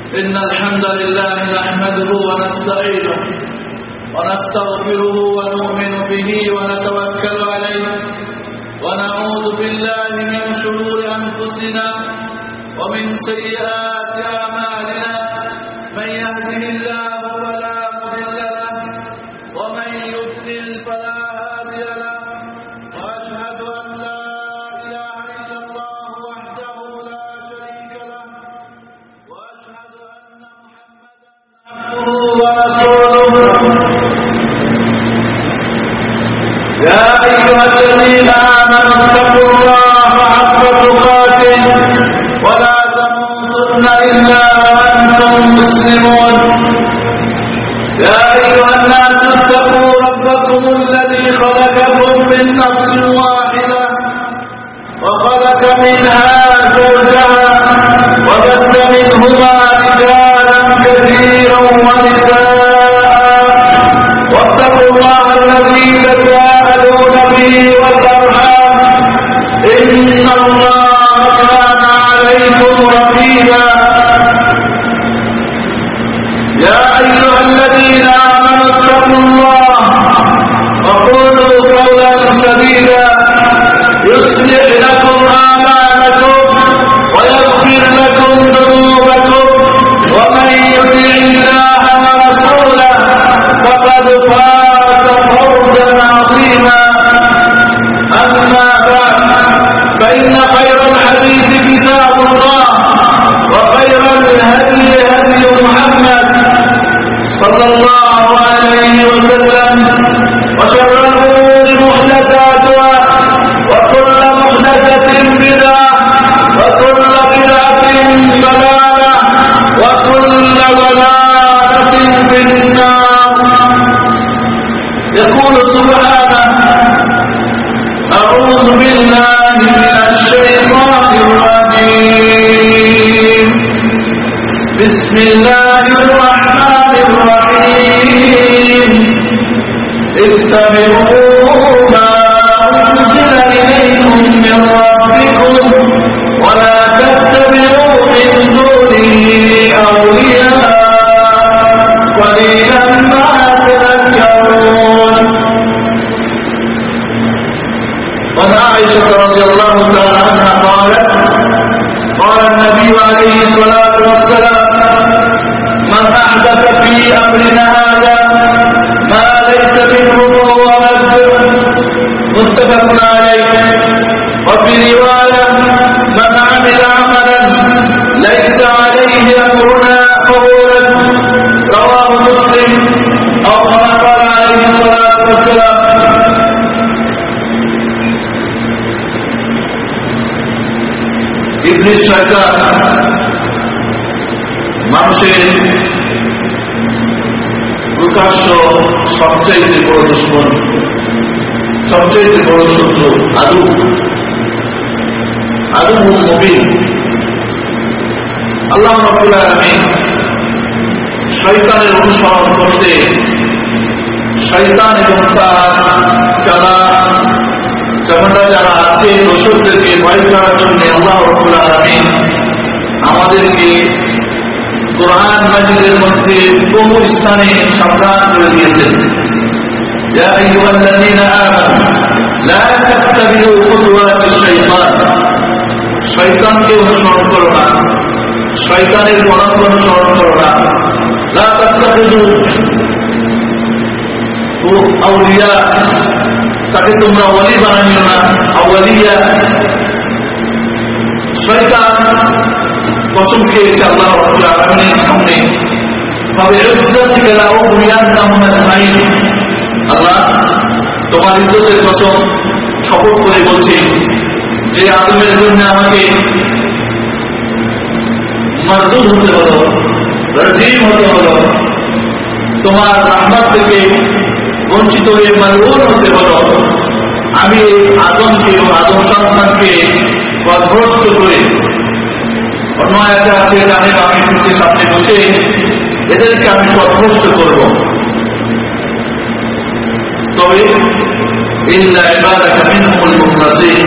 إن الحمد لله نحمده ونستعينه ونستغفره ونؤمن به ونتوكل عليه ونعوذ بالله من شرور أنفسنا ومن سيئات أعمالنا من يهده الله فلا مضل له ومن يضلل فلا هادي له وأشهد أن لا إله إلا الله وحده لا شريك له وأشهد أن محمدا عبده ورسوله يا أيها الذين آمنوا اتقوا الله حق تقاته ولا تموتن إلا وأنتم مسلمون يا أيها الناس اتقوا ربكم الذي خلقكم من نفس واحدة وخلق منها زوجها وبث منهما رجالا كثيرا ونساء واتقوا الله الذي تساءلون به والأرحام إن الله كان عليكم رقيبا يا أيها الذين آمنوا اتقوا الله وقولوا قولا سديدا يصلح لكم أعمالكم ويغفر لكم ذنوبكم ومن يطع الله ورسوله فقد فاز فوزا عظيما أما بعد فإن خير الحديث كتاب الله وخير الهدي هدي محمد صلى الله عليه وسلم وشر الأمور محدثاتها وكل محدثة بدعة وكل بدعة ضلالة وكل ضلالة في النار. يقول سبحانه أعوذ بالله من الشيطان الرجيم بسم الله الرحمن الرحيم اتبعوا ما أنزل إليكم من ربكم ولا تتبعوا من دونه أولياء قليلا ما تذكرون. وعن عائشة رضي الله تعالى عنها قالت قال النبي عليه الصلاة والسلام من أحدث في أمرنا هذا ما ليس منه فهو رد. متفق عليه. وفي رواية من عمل عملا ليس عليه أمرنا فهو رد. رواه مسلم أو كما قال عليه الصلاة والسلام. ইবলিস শয়তান মানুষের প্রকাশ্য সবচেয়ে বড় দুশমন, সবচেয়ে বড় শত্রু, আদু মুবিন। আল্লাহ রাব্বুল আলামিন শয়তানের অনুসরণ করতে, শয়তান এবং তার যারা আছে দোষরদেরকে ভয় করার জন্য আল্লাহ রাব্বুল আলামিন আমাদেরকে কোরআন মাজিদের মধ্যে বহু স্থানে সাবধান করে দিয়েছেন। ইয়া আইয়ুহাল্লাযীনা আমানু লা তাত্তাবিউ খুতুওয়াতিশ শাইতান। শয়তানকে অনুসরণ করো না, শয়তানের পরামর্শ অনুসরণ করো না। লা তাত্তাবিউ আউলিয়া, তাকে তোমরা ওয়ালি বানানিও না। আউলিয়া শয়তান কসম খেয়েছে আল্লাহ রাব্বুল আলামিনের সামনে, তবে ইজ্জতিকা লা উগরিয়ান্নাহুম আজমাইন। আল্লাহ তোমার ইজ্জতের কসম শপথ করে বলছে যে আদমের জন্য আমাকে মারদুদ হতে হলো, রাজিম হতে হলো, তোমার রহমত থেকে বঞ্চিত হয়ে মালউন হতে হলো। আমি আদমকে এবং আদম সন্তানকে পথভ্রষ্ট করে, অন্য একটা আছে ডানে বামে পিছিয়ে সামনে বসে এদেরকে আমি পথভ্রষ্ট করব। তবে ইল্লা ইবাদাকা মিনহুল মুখলাসিন,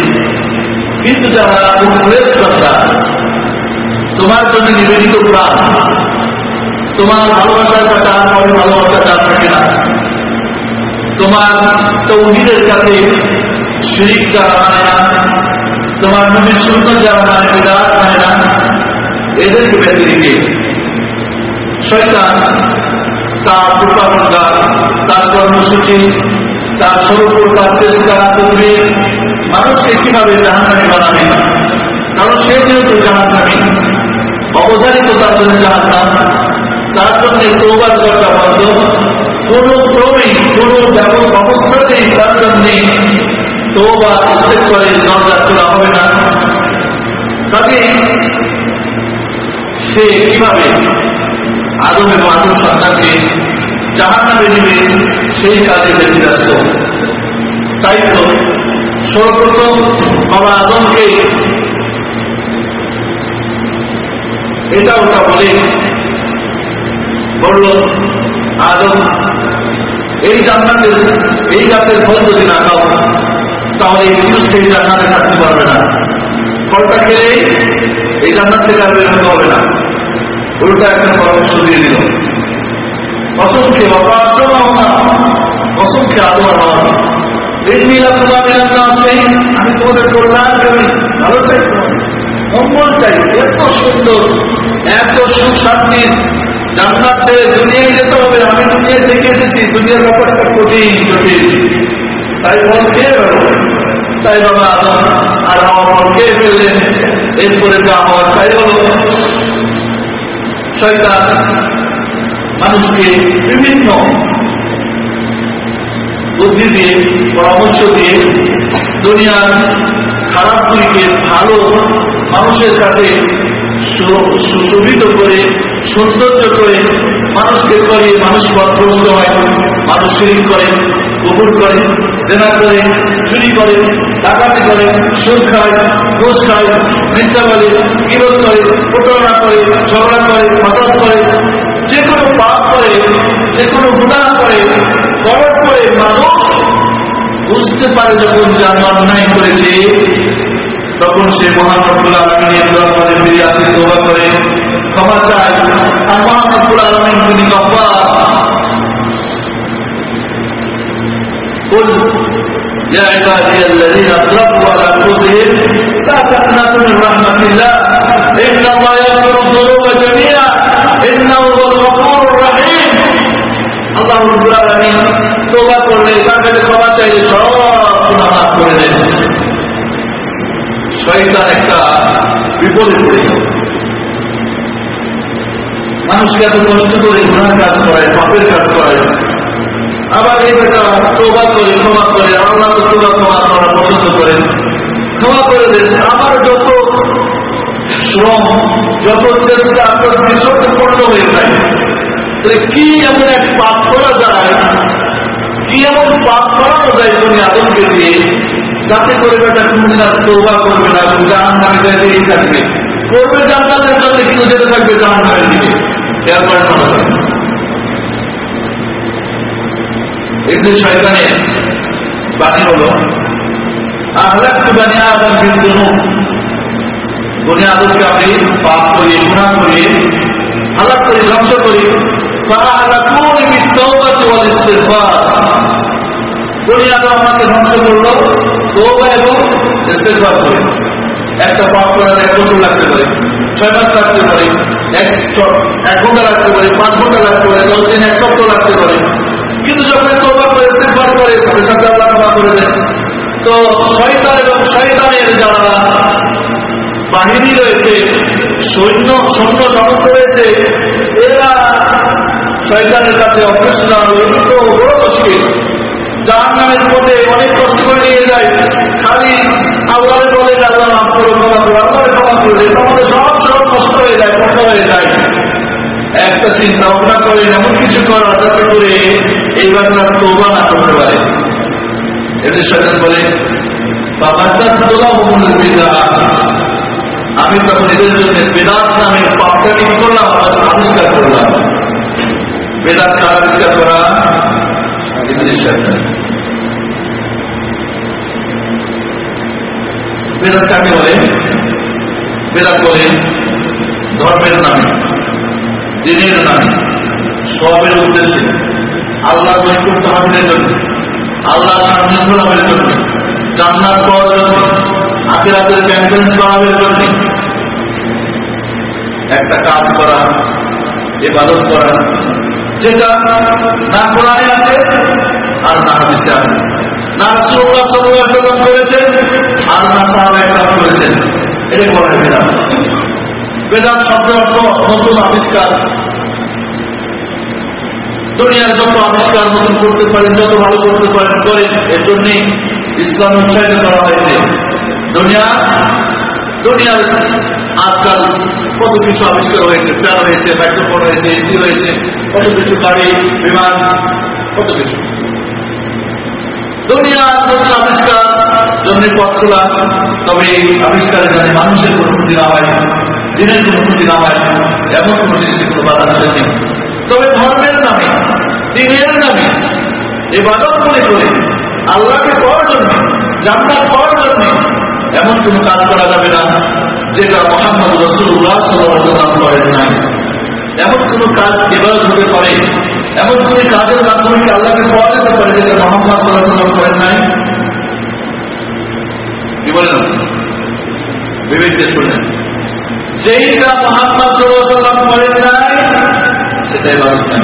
কিন্তু যারা মুখলেস বান্দা, তোমার জন্য নিবেদিত প্রাণ, তোমার ভালোবাসার কাছে আর কারো ভালোবাসা যার থাকে না, তোমার তাওহীদের কাছে শিরক যারা মানে না, তোমার নবীর সুন্নাত যারা মানে বিদআত মানে না, এদেরকে ব্যক্তি রেখে শয়তান তার প্রোপাগান্ডা, তার কর্মসূচি, তার সর্বপ্রকার চেষ্টা করবে মানুষকে কিভাবে জাহান্নামী বানাবে। কারণ সে যেহেতু জাহান্নামী, অবধারিত তার জন্য জাহান্নাম, তার জন্য তওবার দরজা বন্ধ, কোন ক্রমেই কোন অবস্থাতেই তার জন্য তওবা ইস্তেগফারের দরজা খোলা হবে না। তবে সে কিভাবে আদম এবং আদম সন্তানকে জাহান্নামে নেবে সেই কাজে ব্যতিব্যস্ত। তাই তো সর্বপ্রথম বাবা আদমকে এটা ওটা বলে বলল, আদম এই জান্নাতের এই গাছের ফল যদি না খাও তাহলে এই চিরস্থায়ী জান্নাতে থাকতে পারবে না, ফলটা খেলে এই জান্নাত থেকে আর বের হতে হবে না। উল্টা একটা পরামর্শ দিয়ে দিল, অসংখ্য অসংখ্য আদর আমি তোমাদের কল্যাণ করি, ভালো চাই, মঙ্গল চাই, এত সুন্দর এত সুখ শান্তির জান্নাত ছেড়ে দুনিয়ায় যেতে হবে। আমি দুনিয়ায় থেকে এসেছি, দুনিয়ার ব্যাপারটা কঠিন জটিল, তাই ফল খেয়ে বেরোবে। তাই বাবা আদম আর আমার ফল খেয়ে ফেললেন। এরপরে যা হওয়ার তাই হল। শয়তান মানুষকে বিভিন্ন বুদ্ধি দিয়ে পরামর্শ দিয়ে দুনিয়ার খারাপগুলিকে ভালো মানুষের কাছে সুশোভিত করে সৌন্দর্য করে মানুষকে করিয়ে মানুষ পথভ্রষ্ট হয়, মানুষ শিরক করে, কুফর করে, জেনা করে, চুরি করে, ডাকাতি করে, সুদ খায়, ঘুষ খায়, মিথ্যা বলে, বিরোধ করে, প্রতারণা করে, ঝগড়া করে, ফাসাদ করে, যে কোনো পাপ করে, যে কোনো গুনাহ করে, করার পরে মানুষ বুঝতে পারে যখন যে আমি অন্যায় করেছে, তখন সে মহান রব্বুল আলামিনের দরবারে ফিরে আসে, তওবা করে, ক্ষমা চায়। আর মহান রব্বুল আলামিন তিনি গফফার। قل يا عبادي الذين اسرفوا على انفسهم لا تقنطوا من رحمة الله ان الله يغفر الذنوب جميعا انه هو الغفور الرحيم। আল্লাহ রাব্বুল আলামিন তওবা করলে, তার কাছে ক্ষমা চাইলে সব গুনাহ মাফ করে দেন। শয়তান একটা বিপদে পড়ে গেল। মানুষকে এত কষ্ট করে গুনাহ কাজ করে, পাপের কাজ করে, আবার এই বেটা তওবা করে, ক্ষমা করে, আল্লাহ তো তওবা ক্ষমা করা পছন্দ করেন, ক্ষমা করে দেন। আমার যত শ্রম, যত চেষ্টা, সব পূর্ণ হয়ে যায়। কি এমন এক পাপ করা যায়, কি এমন পাপ করানো যায় তুমি আদমকে দিয়ে, যাতে করে বেটা কোনদিন আর তওবা করবে না, জাহান্নামে যেতেই থাকবে, করবে জান্নাতের জন্য কিন্তু যেতে থাকবে জাহান্নামের দিকে। এরপর ইবনে শয়তানের বাণী হল, আহলাকতু বানি আদম বিদ্দুনুব, বনি আদমকে আমি পাপ করি, গুনাহ করি, হালাক করি, ধ্বংস করি। ফাআহলাকুনি বিত্তাওবাতি ওয়াল ইস্তিগফার, বনি আদম আমাকে ধ্বংস করলো তওবা এবং ইস্তিগফার করে। একটা পাপ করার 1 বছর লাগতে পারে, 6 মাস লাগতে পারে, 1 ঘন্টা লাগতে পারে, 5 ঘন্টা লাগতে পারে, 10 দিন, 1 সপ্তাহ লাগতে পারে। কিন্তু যখন তওবা করে ইস্তিগফার করে, সাথে সাথে আল্লাহ ক্ষমা করে দেন। তো শয়তান এবং শয়তানের যারা বাহিনী রয়েছে, সৈন্য সামন্ত রয়েছে, এরা শয়তানের কাছে অপ্রসন্ন, তো বড় মুশকিল। জাহান্নামের পথে অনেক কষ্ট করে নিয়ে যায়, খালি আল্লাহরে বলে আল্লাহ মাফ করো, ক্ষমা করো, আল্লাহরে ক্ষমা করে, আমাদের সব নষ্ট হয়ে যায়, বন্ধ হয়ে যায়। একটা চিন্তা ভাবনা করে এমন কিছু করা যাতে করে এইবার তারা তওবা না করতে পারে। এদের শয়তান বলে, আমি তখন এদের জন্য বেদাত নামের পাপটাকে কি করলাম, আবিষ্কার করলাম। বেদাত আবিষ্কার করা ইবলিস শয়তান। বেদাত কাকে বলে? বেদাত বলে ধর্মের নামে, দিনের নামে সওয়াবের উদ্দেশ্যে, আল্লাহর নৈকট্য হাসিলের জন্য, আল্লাহর সান্নিধ্য লাভের জন্য, জান্নাত পাওয়ার জন্য, আখিরাতের ক্যাম্পেন্স বাড়ানোর জন্য একটা কাজ করা, ইবাদত করা, যেটা না কোরআনে আছে আর না হাদিসে আছে, না রাসূলুল্লাহ সাল্লাল্লাহু আলাইহি ওয়াসাল্লাম করেছেন আর না সাহাবায়ে কেরাম করেছেন, এটা বলা হয় বিদআত। বিদআত শব্দের অর্থ নতুন আবিষ্কার। দুনিয়ার যত আবিষ্কার নতুন করতে পারেন, যত ভালো করতে পারেন করেন, এর জন্যে ইসলাম উৎসাহিত করা হয়েছে। দুনিয়ার আজকাল কত কিছু আবিষ্কার হয়েছে, ফ্যান হয়েছে, মাইক্রোফোন হয়েছে, এসি হয়েছে, কত কিছু, গাড়ি, বিমান, কত কিছু। দুনিয়ার নতুন আবিষ্কার জন্য পথ খোলা, তবে এই আবিষ্কারের জন্য মানুষের কোনো ক্ষতি না হয়, দিনের কোনো ক্ষতি না হয়, এমন কোনো জিনিসের কোনো বাধা নিষেধ নেই। তবে ধর্মের নামে, দিনের নামে ইবাদত মনে করে আল্লাহকে পাওয়ার জন্য, জান্নাত পাওয়ার জন্য এমন কোন কাজ করা যাবে না যেটা মুহাম্মদ রাসূলুল্লাহ সাল্লাল্লাহু আলাইহি ওয়াসাল্লাম করেন নাই। এমন কোন কাজ ইবাদত হতে পারে, এমন কোন কাজের মাধ্যমে কি আল্লাহকে পাওয়া যেতে পারে যেটা মুহাম্মদ সাল্লাল্লাহু আলাইহি ওয়াসাল্লাম করেন নাই? কি বলেন? বিবেক দিয়ে শুনেন, যেইটা মুহাম্মদ সাল্লাল্লাহু আলাইহি ওয়াসাল্লাম করেন নাই সেটা ইবাদত কেন?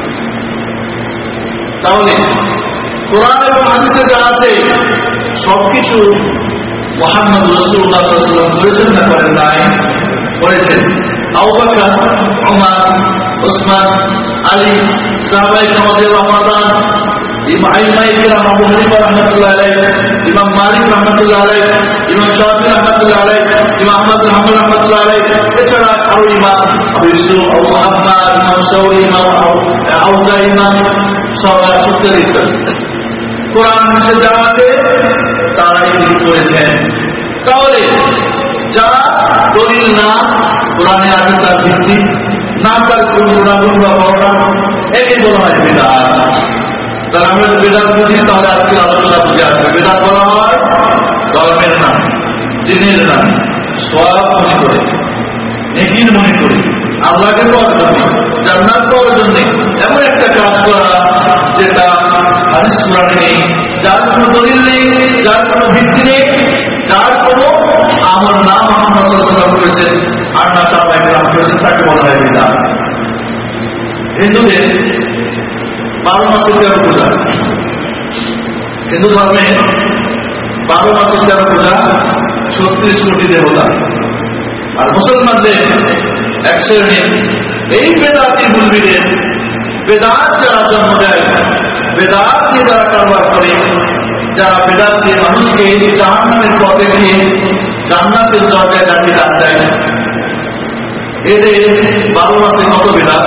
তাহলে কোরআন এবং হাদিসে যা আছে সবকিছু মুহাম্মদ রাসূলুল্লাহ সাল্লাল্লাহু আলাইহি ওয়াসাল্লাম করেছেন না করেন নাই? করেছেন। আবু বকর, ওমর, ওসমান, আলী, সাহাবায়ে কেরামের রমাদান, ইমাম আবু হানিফা রাহমাতুল্লাহ আলাইহি, ইমাম মালিক রাহমাতুল্লাহ আলাইহি, ইমাম শাফিঈ রাহমাতুল্লাহ আলাইহি, ইমাম আহমদ বিন হাম্বল রাহমাতুল্লাহ আলাইহি, এছাড়া আরো ইমাম আবু ইউসুফ, আবু মুহাম্মদ, ইমাম শাওরি, ইমাম আউজাঈ, ইমাম ইত্যাদি। কোরআন হাদিসে যা আছে তারাই ঠিক করেছেন। তাহলে যা দলিল না কোরআনে আছে তার ভিত্তি না, তার কোন গুণাগুণ বা বর্ণনা, একে বলা হয় বিদআত। তাহলে আমরা যদি বিদআত বুঝি তাহলে আজকের আলোচনা বুঝে আসবে। বিদআত বলা হয় ধর্মের নাম, দিনের নাম, সওয়াব মনে করে, নেকির মনে করে, আল্লাহকে পাওয়ার জন্য, জান্নাত পাওয়ার জন্য এমন একটা কাজ করা যেটা হাদিস কোরআনে নেই, যার কোনো দলিল নেই, যার কোনো ভিত্তি নেই, যার কোনো আমল না মুহাম্মদ সাল্লাল্লাহু আলাইহি ওয়াসাল্লাম করেছেন আর না সাহাবায়ে কেরাম করেছেন, তাকে বলা হয় বিদআত। হিন্দুদের 12 মাসের 13 পূজা, হিন্দু ধর্মে 12 মাসের 13 পূজা, 36 কোটি দেবতা। আর মুসলমানদের এক শ্রেণীর এই বেদাতি মুলবিদের, বেদাত যারা জন্ম দেয়, বেদাত দিয়ে যারা কারবার করে, যারা বেদাত দিয়ে মানুষকে জাহান্নামের পথে নিয়ে জান্নাতের দরজায় দাঁড়িয়ে ডাক দেয়, এদের 12 মাসে কত বেদাত?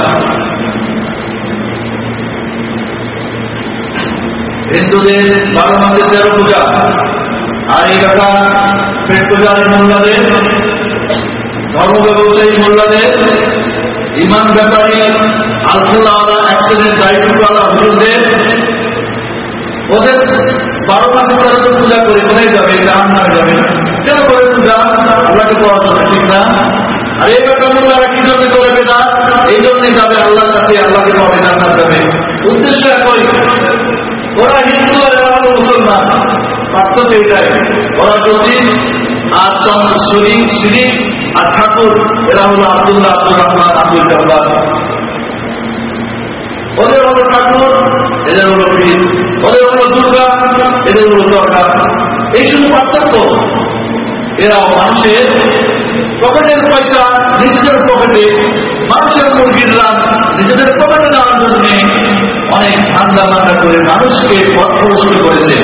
হিন্দুদের 12 মাসে 13 পূজা, আর এই কথা পেট পূজার মোল্লাদের, ধর্ম ব্যবসায়ী মোল্লাদের, ইমান ব্যাপারী আলফুল্লাহওয়ালা অ্যাক্সিডেন্ট দায়িত্বওয়ালা হুজুরদের, ওদের 12 মাসে 13 পূজা করে কোথায় যাবে? জাহান্নামে যাবে। কেন করে পূজা? আল্লাহকে পাওয়ার জন্য, ঠিক না? আর এই ব্যাপার মোল্লারা কি জন্য করে বিদআত? এই জন্যই যাবে আল্লাহর কাছে, আল্লাহকে পাবে, জান্নাত যাবে। উদ্দেশ্য একই। ওরা হিন্দু আর এরা হলো মুসলমান, পার্থক্য এটাই। ওরা জ্যোতিষ আর শিরিক আর ঠাকুর, এরা হলো আব্দুল্লাহ, আব্দুর রহমান, আব্দুল জব্বার। ওদের হলো ঠাকুর, এদের হলো পীর। ওদের হলো দুর্গা, এদের হলো দরগা। এই শুধু পার্থক্য। এরাও মানুষের পকেটের পয়সা নিজেদের পকেটে, মানুষের মুরগির রান নিজেদের পকেটে নেওয়ার জন্য অনেক ধান্দা বান্দা করে মানুষকে পথভ্রষ্ট করেছে।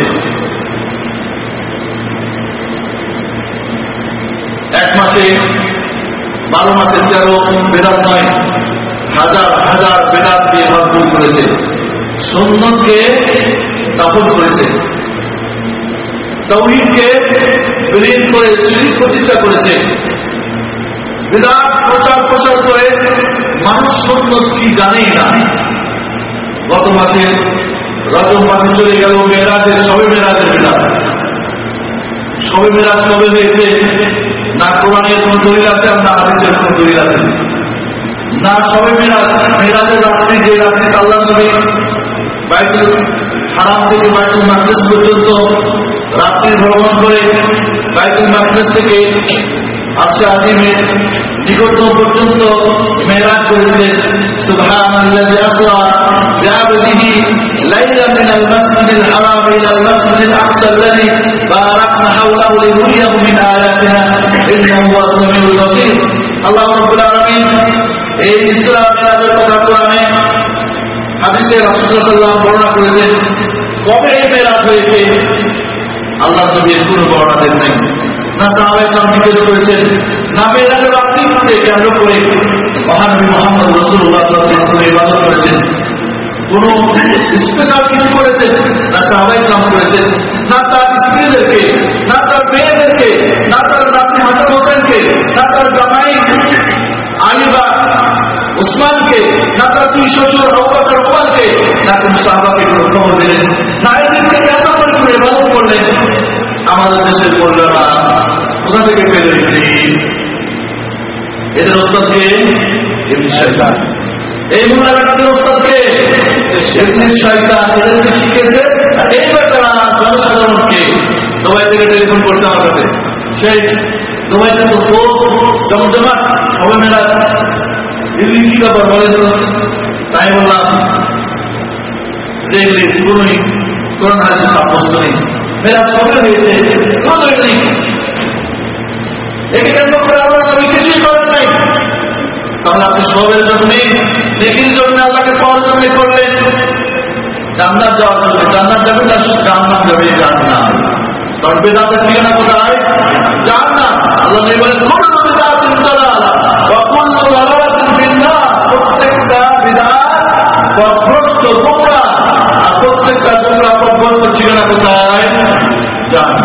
এক মাসে 12 মাসে 13 বেদাত নয়, হাজার হাজার বেদাত দিয়ে ভরপুর করেছে। সুন্নতকে দাফন করেছে, তাওহীদকে বিলীন করে শিরক প্রতিষ্ঠা করেছে। বিদআত প্রচার প্রসার করে মানুষ সুন্নত কি জানেই না। গত মাসে রজব মাসে চলে গেল মেরাজের, শবে মেরাজের বিদআত। শবে মেরাজ কবে হয়েছে? না কোরআনের কোন দলিল আছে আর না হাদিসের কোন দলিল আছে। না সবে মেরাজের রাত্রি, যে রাত্রিতে আল্লাহ নবী বাইতুল হারাম থেকে বাইতুল মাকদিস পর্যন্ত রাত্রি ভ্রমণ করে বাইতুল মাকদিস থেকে আরশে আজিমের নিকটতম পর্যন্ত মেরাজ করেছিলেন। সুবহানাল্লাযী আসরা বিআবদিহি লাইলাম মিনাল মাসজিদিল হারাম ইলাল মাসজিদিল আকসা আল্লাযী বারাকনা হাওলাহু লিনুরিয়াহু মিন আয়াতিনা ইন্নাহু হুয়াস সামিউল বাসীর। আল্লাহ রাব্বুল আলামিন এই ইসরা মিরাজের কথা কোরআনে হাদিসে রাসূলুল্লাহ সাল্লাল্লাহু আলাইহি ওয়াসাল্লাম বর্ণনা করেছেন। কবে এই মেরাজ হয়েছে আল্লাহ নবীর কোনো বর্ণনা দেন নাই, না সাহাবায়ে কেরাম জিজ্ঞেস করেছেন, না মেরাজের রাত্রিকে কেন্দ্র করে মহানবী মুহাম্মদ রাসূলুল্লাহ সাল্লাল্লাহু আলাইহি ওয়াসাল্লাম ইবাদত করেছেন, কোন স্পেশাল কিছু করেছেন, না সাহাবায়ে কেরাম করেছেন, না তার স্ত্রীদেরকে, না তার মেয়েদেরকে, না তার নাতি হাসান হোসেনকে, না তার জামাই আলী বা উসমানকে, না তার দুই শ্বশুর আবু বকর ওমরকে, না কোন সাহাবাকে কোনো খবর দিলেন, না এদেরকে কেন করে ইবাদত করলেন। আমাদের দেশের বললেরা কোথা থেকে পেলেন? এদের ওস্তাদকে শয়তান, এই মোল্লাদের ওস্তাদকে ইবলিস শয়তান, এদেরকে শিখেছে। এই ব্যাপারে জনসাধারণকে দুবাই থেকে টেলিফোন করছে আমার কাছে, সেই দুবাইতে তো খুব জমজমাট হবে মেলা, দিল্লি কি ব্যাপার বলেন তো? তাই বললাম যে এগুলি কোনোই কোরআন হাদিসে সাব্যস্ত নেই, মেরাজ কবে হয়েছে কোনোই নেই। একে কেন্দ্র করে আল্লাহ নবী কিছুই করেন নাই। তাহলে আপনি সবের জন্য, নেকির জন্য, আল্লাহকে পাওয়ার জন্য করলেন, জান্নাত যাওয়ার জন্য। জান্নাত যাবে না, জান্নাত যাবে জান্নাত। কারণ বেদাতের ঠিকানা কোথায়? জান্নাত। আল্লাহ নবী বলেন কুল্লু বিদআতিন দালালা ওয়া কুল্লু দালালাতিন ফিন্নার। প্রত্যেকটা বিদআত পথভ্রষ্ট গোমরাহ, আর প্রত্যেকটা গোমরাহ পথভ্রষ্ট ঠিকানা কোথায়? জান্নাত।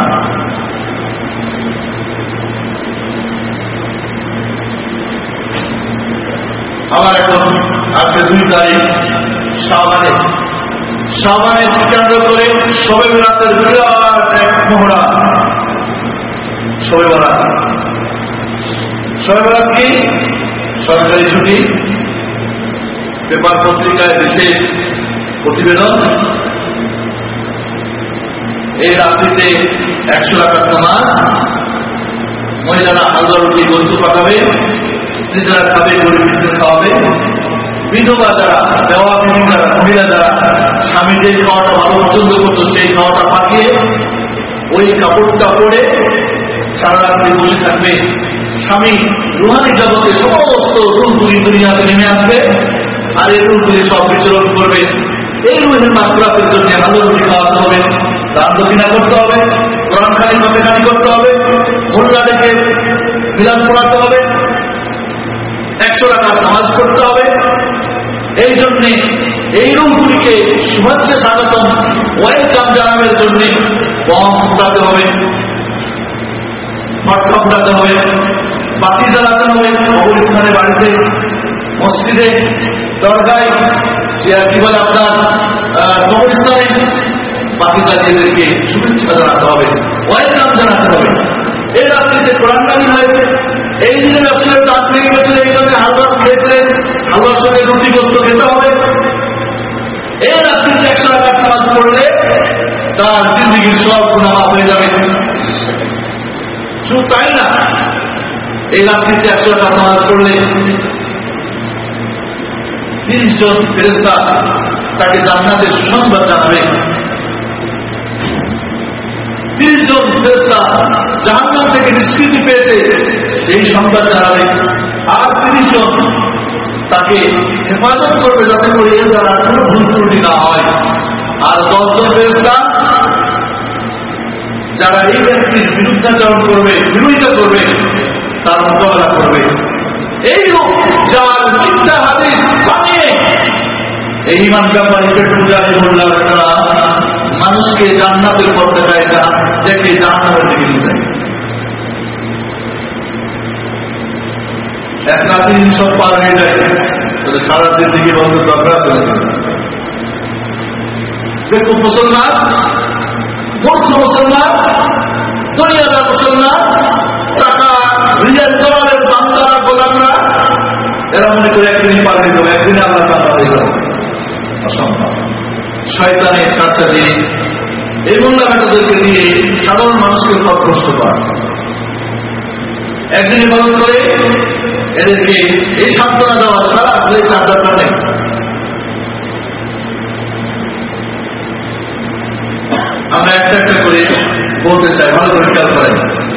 আমার এখন আজকে 2 তারিখ শাবানের কেন্দ্র করে শবে বরাতের বিরাট এক মহড়া। শবে বরাত কি সরকারি ছুটি, পেপার পত্রিকায় বিশেষ প্রতিবেদন। এই রাত্রিতে 100 রাকাত নামাজ, মহিলারা হালুয়া রুটি গোস্ত পাকাবে, নিজেরা খাবে, গরিব মিসকিন খাওয়াবে। বিধবা যারা, দেওয়া বিধি যারা, মহিলা যারা স্বামী যে খাওয়াটা ভালো পছন্দ করতো সেই খাওয়াটা পাকিয়ে ওই কাপড়টা পরে সারা রাত্রি বসে থাকবে। স্বামী রুহানি জগতে সমস্ত রূপগুলি দুনিয়াতে নেমে আসবে, আর এই রূপগুলি সব বিচরণ করবে। এই রুহের মাত্রাতের জন্য ভালো রুটি খাওয়াতে হবে, দান দক্ষিণা করতে হবে, কোরআন খানি ফতেখানি করতে হবে, মোল্লা ডেকে মিলাদ পড়াতে হবে, 100 রাকাত নামাজ পড়তে হবে। এই জন্যে এই রূপগুলিকে শুভেচ্ছা স্বাগতম ওয়েলকাম জানাবের জন্য বম ফুটাতে হবে, মটকা ফুটাতে হবে, বাতি জ্বালাতে হবে। কবরস্থানে, বাড়িতে, মসজিদে, দরগায়, কি বলে আপনার কবরস্থানে বাতি জ্বালিয়েদেরকে শুভেচ্ছা জানাতে হবে, ওয়েলকাম জানাতে হবে। এই রাত্রিতে কোরআন নাযিল হয়েছে। এই দিনে রাসূলের দাঁত ভেঙে গেছিল, এই জন্য হালুয়া খেয়েছিলেন, হালুয়ার সঙ্গে রুটি গোস্ত খেতে হবে। এই রাত্রিতে 100 রাকাত নামাজ পড়লে তার জিন্দেগির সব গুনাহ মাফ হয়ে যাবে। শুধু তাই না, এই রাত্রিতে 100 রাকাত নামাজ পড়লে 30 জন ফেরেশতা তাকে জান্নাতের সুসংবাদ জানাবে। 30 জন ফেরেশতা জাহান্নাম থেকে নিষ্কৃতি পেয়েছে সেই সংবাদ জানাবে। আর 30 জন তাকে হেফাজত করবে যাতে করে এর দ্বারা কোনো ভুল ত্রুটি না হয়। আর 10 জন ফেরেশতা যারা এই ব্যক্তির বিরুদ্ধাচরণ করবে, বিরোধিতা করবে, তার মোকাবেলা করবে। এই লোক যার মিথ্যা হাদিস বানিয়ে এই ইমান ব্যাপারী পূজারী মোল্লারা মানুষকে জান্নাতের পথ দেখায়, না দেখে জাহান্নামের দিকে নিয়ে যায়। এক রাত্রি সব পার হয়ে যায়, তাহলে সারা দিন দিকে বন্ধ দরকার আছে। দেখুন মুসলমান, মূর্খ মুসলমান, দুনিয়াদার মুসলমান, টাকা রিজাল দলালের বান্দারা গোলামরা এরা মনে করে একদিনই পার হয়ে যাবে, একদিনে আমরা পার হয়ে যাবো, অসম্ভব। শয়তানের কাছে দিয়ে এই মোল্লা বেটাদেরকে দিয়ে সাধারণ মানুষকে পথভ্রষ্ট করা, একদিন ইবাদত করে এদেরকে এই সান্ত্বনা দেওয়া তারা আসলে চার দরকার নেই। আমরা একটা একটা করে বলতে চাই, ভালো করে খেয়াল করেন।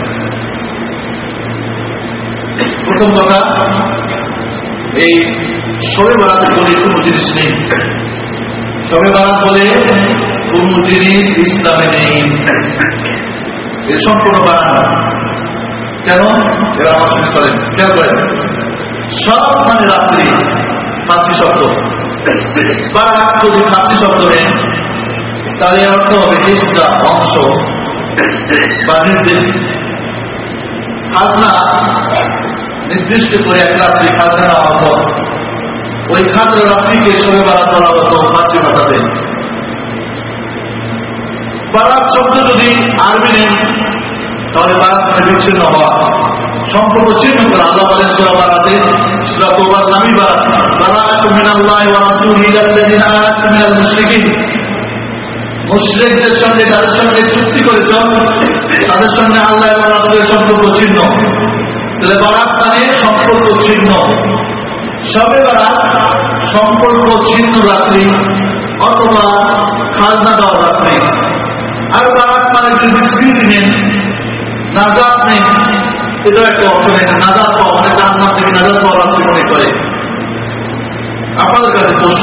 প্রথম কথা, এই শবে বরাত বলে কোনো জিনিস নেই। শবে বরাত বলে কোনো জিনিস ইসলামে নেই, এ সম্পূর্ণ বানানো। কেন? এরা আমার সঙ্গে চলেন, খেয়াল করেন। সব মানে রাত্রি, ফার্সি শব্দ। বারাত যদি ফার্সি শব্দ নেই তাহলে অর্থ হবে হিস্সা, অংশ বা নির্দেশ। খাজনা নির্দিষ্ট করে এক রাত্রি খাজনা নেওয়ার পর ওই খাজনা রাত্রিকে শবে বারাত বলা হতো ফার্সি ভাষাতে। বারাত শব্দ যদি আরবি নেন তাহলে বারাত মানে বিচ্ছিন্ন হওয়া, সম্পর্ক ছিন্ন করা। আল্লাহ বলেন সূরা বারাতে, সূরা তাওবার নামই বারাত, বারাতু মিনাল্লাহি ওয়া রাসূলিহি ইলাল্লাযিনা আহাদতুম মিনাল মুশরিকিন। মুশরিকদের সঙ্গে যাদের সঙ্গে চুক্তি করেছ তাদের সঙ্গে আল্লাহ এবং রাসূলের সম্পর্ক ছিন্ন। তাহলে বারাত মানে সম্পর্ক ছিন্ন। শবে বারাত সম্পর্ক ছিন্ন রাত্রি অথবা খাজনা দেওয়া রাত্রি। আর বারাত মানে যদি স্মৃতি নেন, নাজাত নেই, এটাও একটা অর্থ নেই। নাজাত পাওয়া মানে জান্নাত থেকে নাজাত পাওয়া রাত্রি মনে করে। আপনাদের কাছে প্রশ্ন,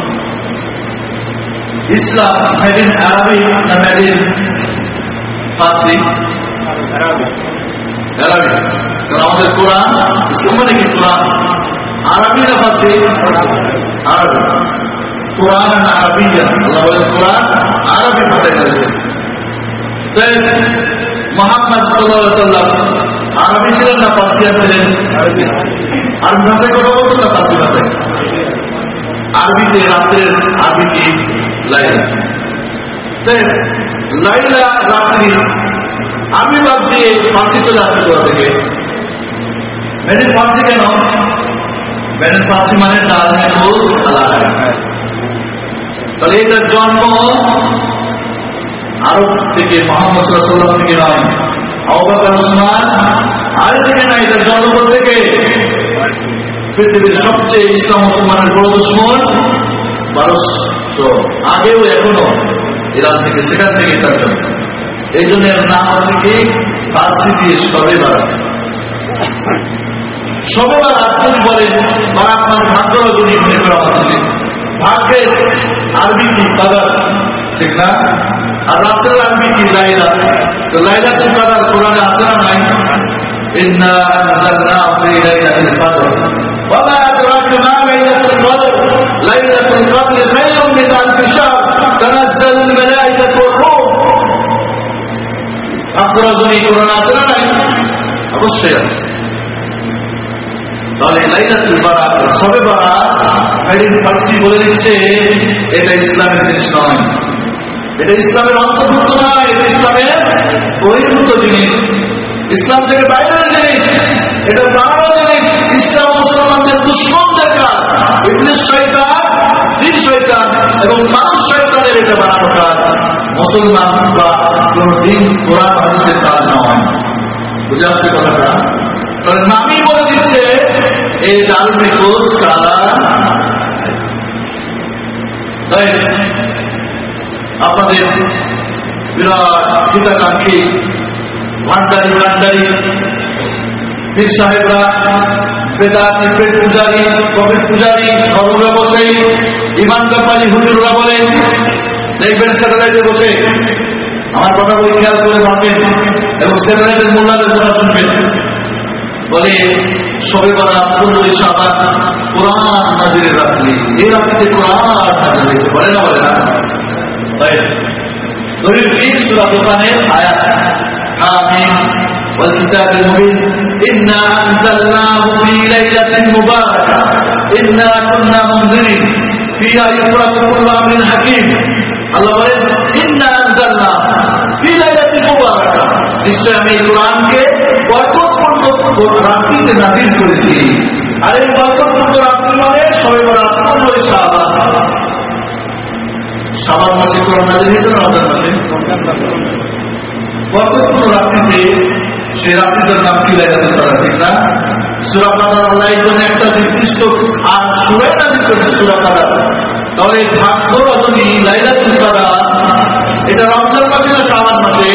ইসলাম মেড ইন আরবি না মেড ইন ফার্সি? আরবি। কারণ আমাদের কোরআন, ইসলাম মানে কি কোরআন আরবি না ফার্সি? আরবি। কোরআন না আরবিয়া, আল্লাহ বলেন কোরআন আরবি ভাষায় লিখেছে। তাই মুহাম্মদ সাল্লাল্লাহু আলাইহি ওয়াসাল্লাম আরবি ছিলেন না পার্সিয়ান ছিলেন? আরবি। আরবি ভাষায় কথা বলতেন না পার্সি ভাষায়? আরবিতে রাত্রের আরবি কি? লাইলা। তাই লাইলা রাত্রি আরবি বাদ দিয়ে ফার্সি চলে আসছে কোথা থেকে? মেড ইন ফার্সি কেন? মেড ইন ফার্সি মানে ডাল মে গোশ হালাল। তাহলে এটার জন্ম আরব থেকে, মুহাম্মদ সাল্লাল্লাহু আলাইহি ওয়াসাল্লাম থেকে নয়, আবু বকর উসমান আলী থেকে নয়। এটার জন্ম থেকে পৃথিবীর সবচেয়ে ইসলাম মুসলমানের বড় দুশমন 1200 আগেও এখনো ইরান থেকে, সেখান থেকে তার জন্ম। এই জন্য এর নাম হচ্ছে কি ফার্সি দিয়ে শবে বারাত। শবে বারাত যদি বলেন, বারাত মানে ভাগ্যরজনী মনে করা হচ্ছে। ভাগ্যের আরবি কি? কাদার, ঠিক না? আর রাত্রের আরবি কি? লাইলা। তো লাইলাতুল কাদার কোরআনে আছে না নাই? ইন্না আনজালনাহু ফি লাইলাতিল কদর ওয়া মা আদরাকা মা লাইলাতুল কদর লাইলাতুল কদর খায়রুম মিন আলফি শাহর তানাজ্জালুল মালায়েকাতু ওয়ার রূহ। ভাগ্যরজনী কোরআনে আছে না নাই? অবশ্যই আছে। তাহলে লাইলাতুল বারাত, শবে বারাত মেড ইন ফার্সি বলে দিচ্ছে এটা ইসলামের জিনিস নয়, এটা ইসলামের অন্তর্ভুক্ত নয়, এটা ইসলামের বহির্ভূত জিনিস, ইসলাম থেকে বাইরের জিনিস, এটা বানানো জিনিস। ইসলাম মুসলমানদের দুশমনদের কাজ। ইবলিস শয়তান, জিন শয়তান এবং মানুষ শয়তানের এটা বানানো কাজ। মুসলমান বা কোন দিন কোরআন হাদিসের কাজ নয়। বুঝে আসছে কথাটা? কারণ নামই বলে দিচ্ছে এই ডাল মে গোশ কালা। তাই আপনাদের বিরাট হিতাকাঙ্ক্ষী ভান্ডারি পীর সাহেবরা, বেদাতি পেট পূজারী, কবির পূজারী, ধর্ম ব্যবসায়ী, ইমান ব্যাপারী হুজুররা বলেন, দেখবেন স্যাটেলাইটে বসে আমার কথা বলে খেয়াল করে ভাববেন এবং স্যাটেলাইটের মোল্লাদের কথা শুনবেন। বলে শবে বারাত 15 শাবান কোরআন নাযিলের রাত্রি, এই রাত্রিতে কোরআন নাযিল হয়েছে। বলে না? বলে না? তাই দলিল কি? সূরা দোকানের আয়াত, হামিম ওয়াল কিতাবিল মুবিন ইন্না আনজালনাহু ফি লাইলাতিন মুবারাকাহ ইন্না কুন্না মুনজিরিন ফিহা ইফরাকু কুল্লু আমরিন হাকীম। আল্লাহ বলেন ইন্না আনজালনাহু ফি লাইলাতিন মুবারাকাহ, নিশ্চয় আমি কোরআনকে বরকতপূর্ণ রাত্রিতে নাযিল করেছি। আর এই বরকতপূর্ণ সবে বরাত 15 শাবান। শাবান মাসে কোরআন নাযিল হয়েছে না রমজান মাসে? কতগুলো রাত্রিতে, সেই রাত্রিটার নাম কি লাইলাতুল কদর, ঠিক না? সূরা কাদর আল্লাহ এর জন্য একটা নির্দিষ্ট আর সূরা নাযিল করেছে সূরা কাদর। তাহলে ভাগ্য রজনী লাইলাতুল কদর এটা রমজান মাসে না শাবান মাসে?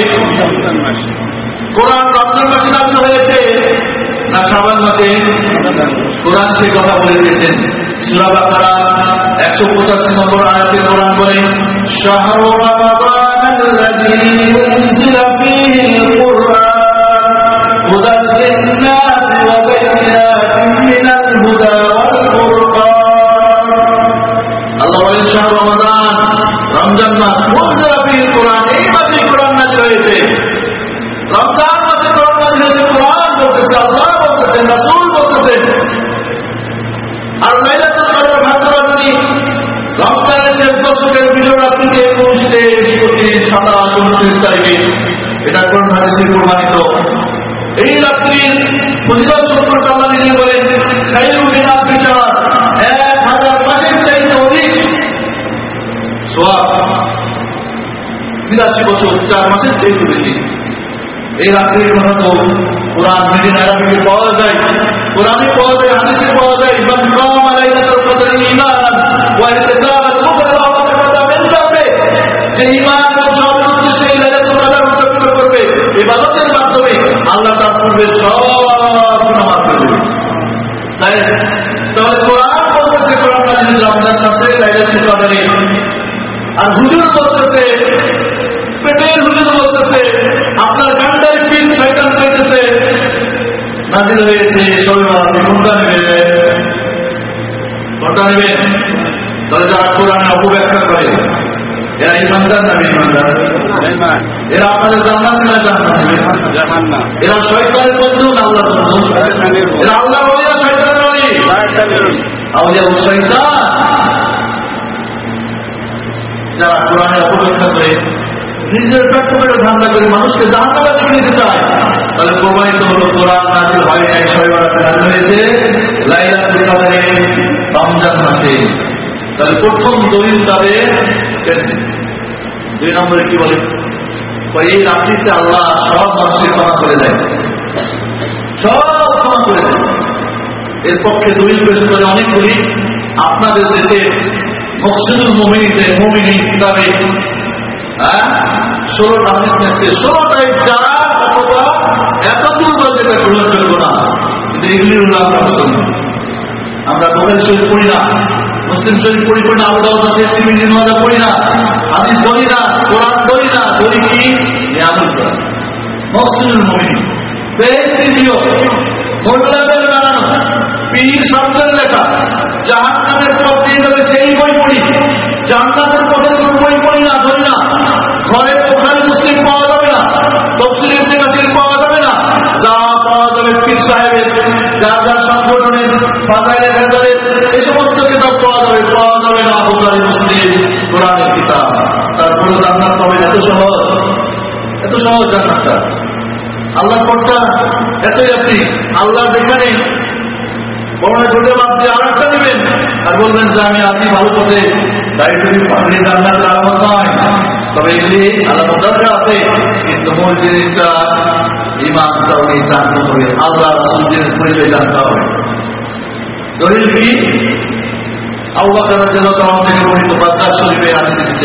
কোরআন রমজান মাসে নাযিল হয়েছে না শাবান মাসে? কোরআন সে কথা বলে দিয়েছেন। সূরা বাকারা 185 নম্বর আয়াতে কোরআন বলে, শাহরু রমাদানাল্লাযী উনজিলা ফীহিল কুরআন হুদাল লিন-নাসি ওয়া বায়িনাতিন মিনাল হুদা ওয়াল ফুরকান। আল্লাহ বলেন শাহরু রমাদান, রমজান মাস, উনজিলা ফীহিল কুরআন, এই মাসে কোরআন নাযিল হয়েছে। রমজান মাসে কোরআন নাযিল হয়েছে, কোরআন বলতেছে, আল্লাহ বলতেছেন, রাসূল বলতেছেন। আর লাইলাতুল কদর ভাগ্য রজনী রমজানের শেষ দশকের বিজয় রাত্রিতে 21, 23, 27, 29 তারিখে, এটা কোন হাদিসে প্রমাণিত। এই রাত্রির ফজিলত সম্পর্কে আল্লাহ নিজে বলেন, খায়রুম মিন আলফি শাহর, 1000 মাসের চাইতে অধিক সওয়াব, 83 বছর 4 মাসের চাইতে বেশি। এই রাত্রির কথা তো কোরআন মেদিনা আরবিতে পাওয়া যায়, কোরআনে পাওয়া যায়, হাদিসে পাওয়া যায়। মান কামা লাইলাতুল কদর ঈমানান ওয়া ইহতিসাবান গুফিরা লাহু মা তাকাদ্দামা মিন যামবি, যে ঈমান ও সৎ উদ্দেশ্যে লাইলাতুল কদর উদযাপন করবে ইবাদতের মাধ্যমে আল্লাহ তার পূর্বের সব গুনাহ মাফ করে দেবে। তাহলে কোরআন বলতেছে কোরআন নাযিল রমজান মাসে লাইলাতুল কদরে, আর হুজুর বলতেছে, পেটের হুজুর বলতেছে, আপনার গান্ডার পিন শয়তান কইতেছে নাযিল হয়েছে শবে বরাত। কোনটা নেবেন? কোনটা নেবেন? তাহলে যারা কোরআনে অপব্যাখ্যা করে এরা ইমানদার না বেঈমানদার? এরা আপনাদের জান্নাত না জাহান্নাম? এরা শয়তানের বন্ধু না আল্লাহর বন্ধু? এরা আল্লাহর ওলি না শয়তানের ওলি? আউলিয়া ও শয়তান। যারা কোরআনে অপব্যাখ্যা করে, নিজের পেট্রোলের ধান্দা করে মানুষকে জাহান্নামে ঠেলে দিতে চায়, তাহলে প্রমাণিত হলো কোরআন নাযিল হয় নাই শবে বরাতে, নাযিল হয়েছে লাইলাতুল কদরে রমজান মাসে। তাহলে প্রথম দলিল তাদের। 2 নম্বরে কি বলে? এই রাত্রিতে আল্লাহ সব মানুষের ক্ষমা করে দেয়, সব ক্ষমা করে দেয়। এর পক্ষে দলিল পেশ করে অনেকগুলি। আপনাদের দেশে মকসুদুল মুমিনিন কিতাবে 16টা হাদিস আছে, 16টাই যারা অথবা এত দুর্বল যেটা গ্রহণযোগ্য না, কিন্তু এগুলি হলো আমরা মুসলমান। আমরা বুখারী শরীফ পড়ি না, মুসলিম শরীফ পড়ি না, আবু দাউদ শরীফ, তিরমিজি মাজাহ পড়ি না, হাদিস পড়ি না, কোরআন পড়ি না, ধরি কি আমল করা। মকসুদুল মুমিনিন বেশিও মোল্লাদের বানানো পীর শব্দের লেখা, জাহান্নামের পথ দিয়ে যাবে সেই বই পড়ি, জান্নাতের পথের কোন বই পড়ি না, ধরি না। ঘরে বুখারী মুসলিম পাওয়া যাবে না, তাফসীর ইবনে কাসির পাওয়া যাবে না, যা পাওয়া যাবে পীর সাহেবের, যার যার সংগঠনের ফাজাইলে ভেতরে এই সমস্ত কিতাব পাওয়া যাবে না বুখারী মুসলিম কোরআনের কিতাব। তারপরে জান্নাত পাবেন এত সহজ জান্নাতটা। আল্লাহ কোনটা এতই আপনি আল্লাহ যেখানে বড় ছোট বাদ দিয়ে আর একটা নেবেন আর বলবেন যে আমি আছি ভালো পথে, তাই তুমি পাগড়ি জান্নাতের আলামত নয়। তবে এগুলি আলামত আছে, কিন্তু মূল জিনিসটা ঈমান তাওহীদ জানতে হবে, আল্লাহ রাসূলের পরিচয় জানতে হবে। দলিল কি? আবু বকর রাদিয়াল্লাহু আনহু থেকে বর্ণিত বাজার শরীফে হাদিস এসেছে।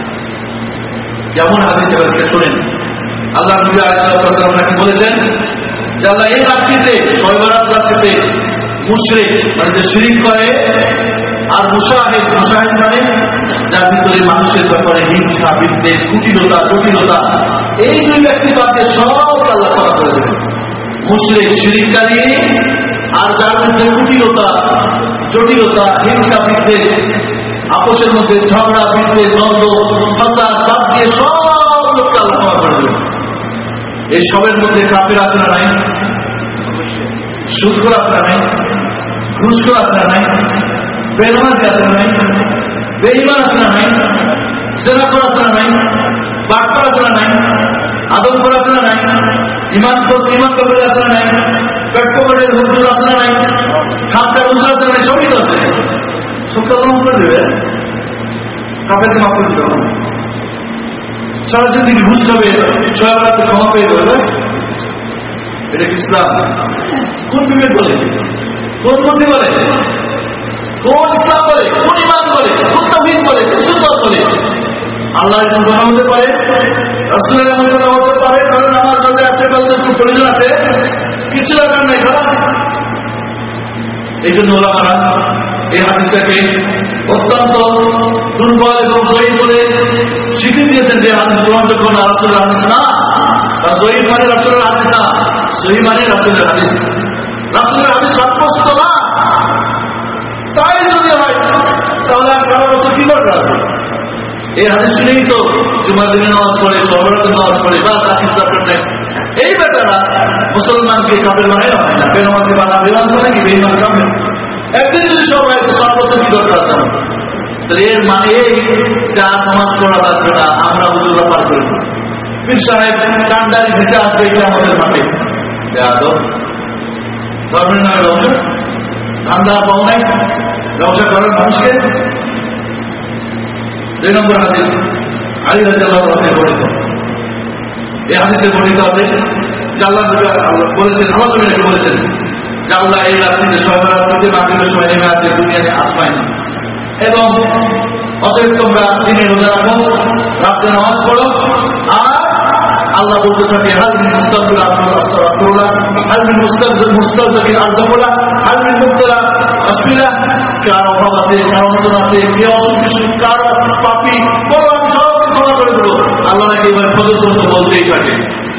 যেমন হাদিস এবারে শুনেন, আল্লাহ নবী আলাইহিস সালাম নাকি বলেছেন যে আল্লাহ এই রাত্রিতে, শবে বরাত রাত্রিতে মুশরিক মানে যে শিরক করে, আর মুশাহিদ মানে যার ভিতরে মানুষের ব্যাপারে হিংসা, বিদ্বেষ, কুটিলতা, জটিলতা, এই 2 ব্যক্তি বাদে সব আল্লাহ ক্ষমা করে দেবেন। মুশরিক, শিরককারী, আর যার মধ্যে কুটিলতা, জটিলতা, হিংসা, বিদ্বেষ, আপোষের মধ্যে ঝগড়া, বিদ্বেষ, দ্বন্দ্ব, ফাসাদ বাদ দিয়ে সব লোককে আল্লাহ ক্ষমা করে দেবেন। এই সবের মধ্যে কাফের আছে না নাই? সুদখোর আছে না নাই? ঘুষখোর আছে না নাই? বেনামাজি আছে না নাই? বেঈমান আছে না নাই? জেনাখোর আছে না নাই? বাটপার আছে না নাই? আদমখোর আছে না নাই? ঈমান কাফের আছে না নাই? পেট্রোলের হুজুর আছে না নাই? খাদ্যের হুজুর আছে না নাই? সবই তো আছে। মাফ করে দেবে, কাপেরকে মাফ করে দিতে হবে, সরাসরি দিকে ঘুষ হবে, সবাই ক্ষমা পেয়ে দেবে। এটা কি ইসলাম? কোন বিবেক বলে, কোন বুদ্ধি বলে, কোন ইসলাম বলে, কোন ইমান বলে, কোন তাওহীদ বলে, কোন সুন্নাত বলে? আল্লাহর এমন কথা হতে পারে, রাসূলের এমন কথা হতে পারে, কারণ নামাজ পড়তে একটা বলতে খুব প্রয়োজন আছে, কিছু দরকার নেই খারাপ। এই জন্য ওলামারা এই হাদিসটাকে অত্যন্ত দুর্বল এবং জয়ী বলে স্বীকৃতি দিয়েছেন যে হাদিস গ্রহণযোগ্য না, রাসূলের হাদিস না, বা জয়ী মানে রাসূলের হাদিস না, সহি মানে রাসূলের হাদিস। রাসূলের হাদিস সাব্যস্ত না, তাই যদি হয় তাহলে আর সারা বছর কি দরকার আছে? এই হাদিস শুনেই তো জুমার দিনে নামাজ পড়ে, সর্বরাতের নামাজ পড়ে, বা হাদিস দরকার নেই। এই বেটারা মুসলমানকে কাফের বানায় হয় না, বেনামাজি বানাবে নাকি বেঈমান কাফের। একদিন যদি সব হয় তো সারা বছর কি দরকার আছে? এর মানে এই যা নামাজ পড়া লাগবে না, আমরা হুজুররা পার করে দেব। পীর সাহেব কান্ডারি ভেসে আসবে এটা আমাদের মাঠে, ধর্মের নামে ব্যবসা, ধান্দা পাও নাই, ব্যবসা করার মানুষকে। 2 নম্বর হাদিস আলী রাদিয়াল্লাহু আনহু বর্ণিত। এই হাদিসে বর্ণিত আছে যে আল্লাহ বলেছেন, আল্লাহ নবী বলেছেন যে আল্লাহ এই রাত্রিতে সর্বরাত্রিতে মাগরিবের সময় নেমে আছে দুনিয়াতে আসমানে, এবং অতএব তোমরা দিনে রোজা রাখো, রাত্রে নামাজ পড়ো, আর আল্লাহ বলতে থাকে হাল মিন মুস্তাগফির আস্তাগফিরুল্লাহ, হাল মিন মুস্তাগফির আরজাকুল্লাহ, হাল মিন মুবতালা আশফিলা। কার অভাব আছে, কার অনটন আছে, কে অসুখ, কার পাপী, বলো আমি সবকে ক্ষমা করে দেবো। আল্লাহ নাকি এবার ফজর পর্যন্ত বলতেই থাকে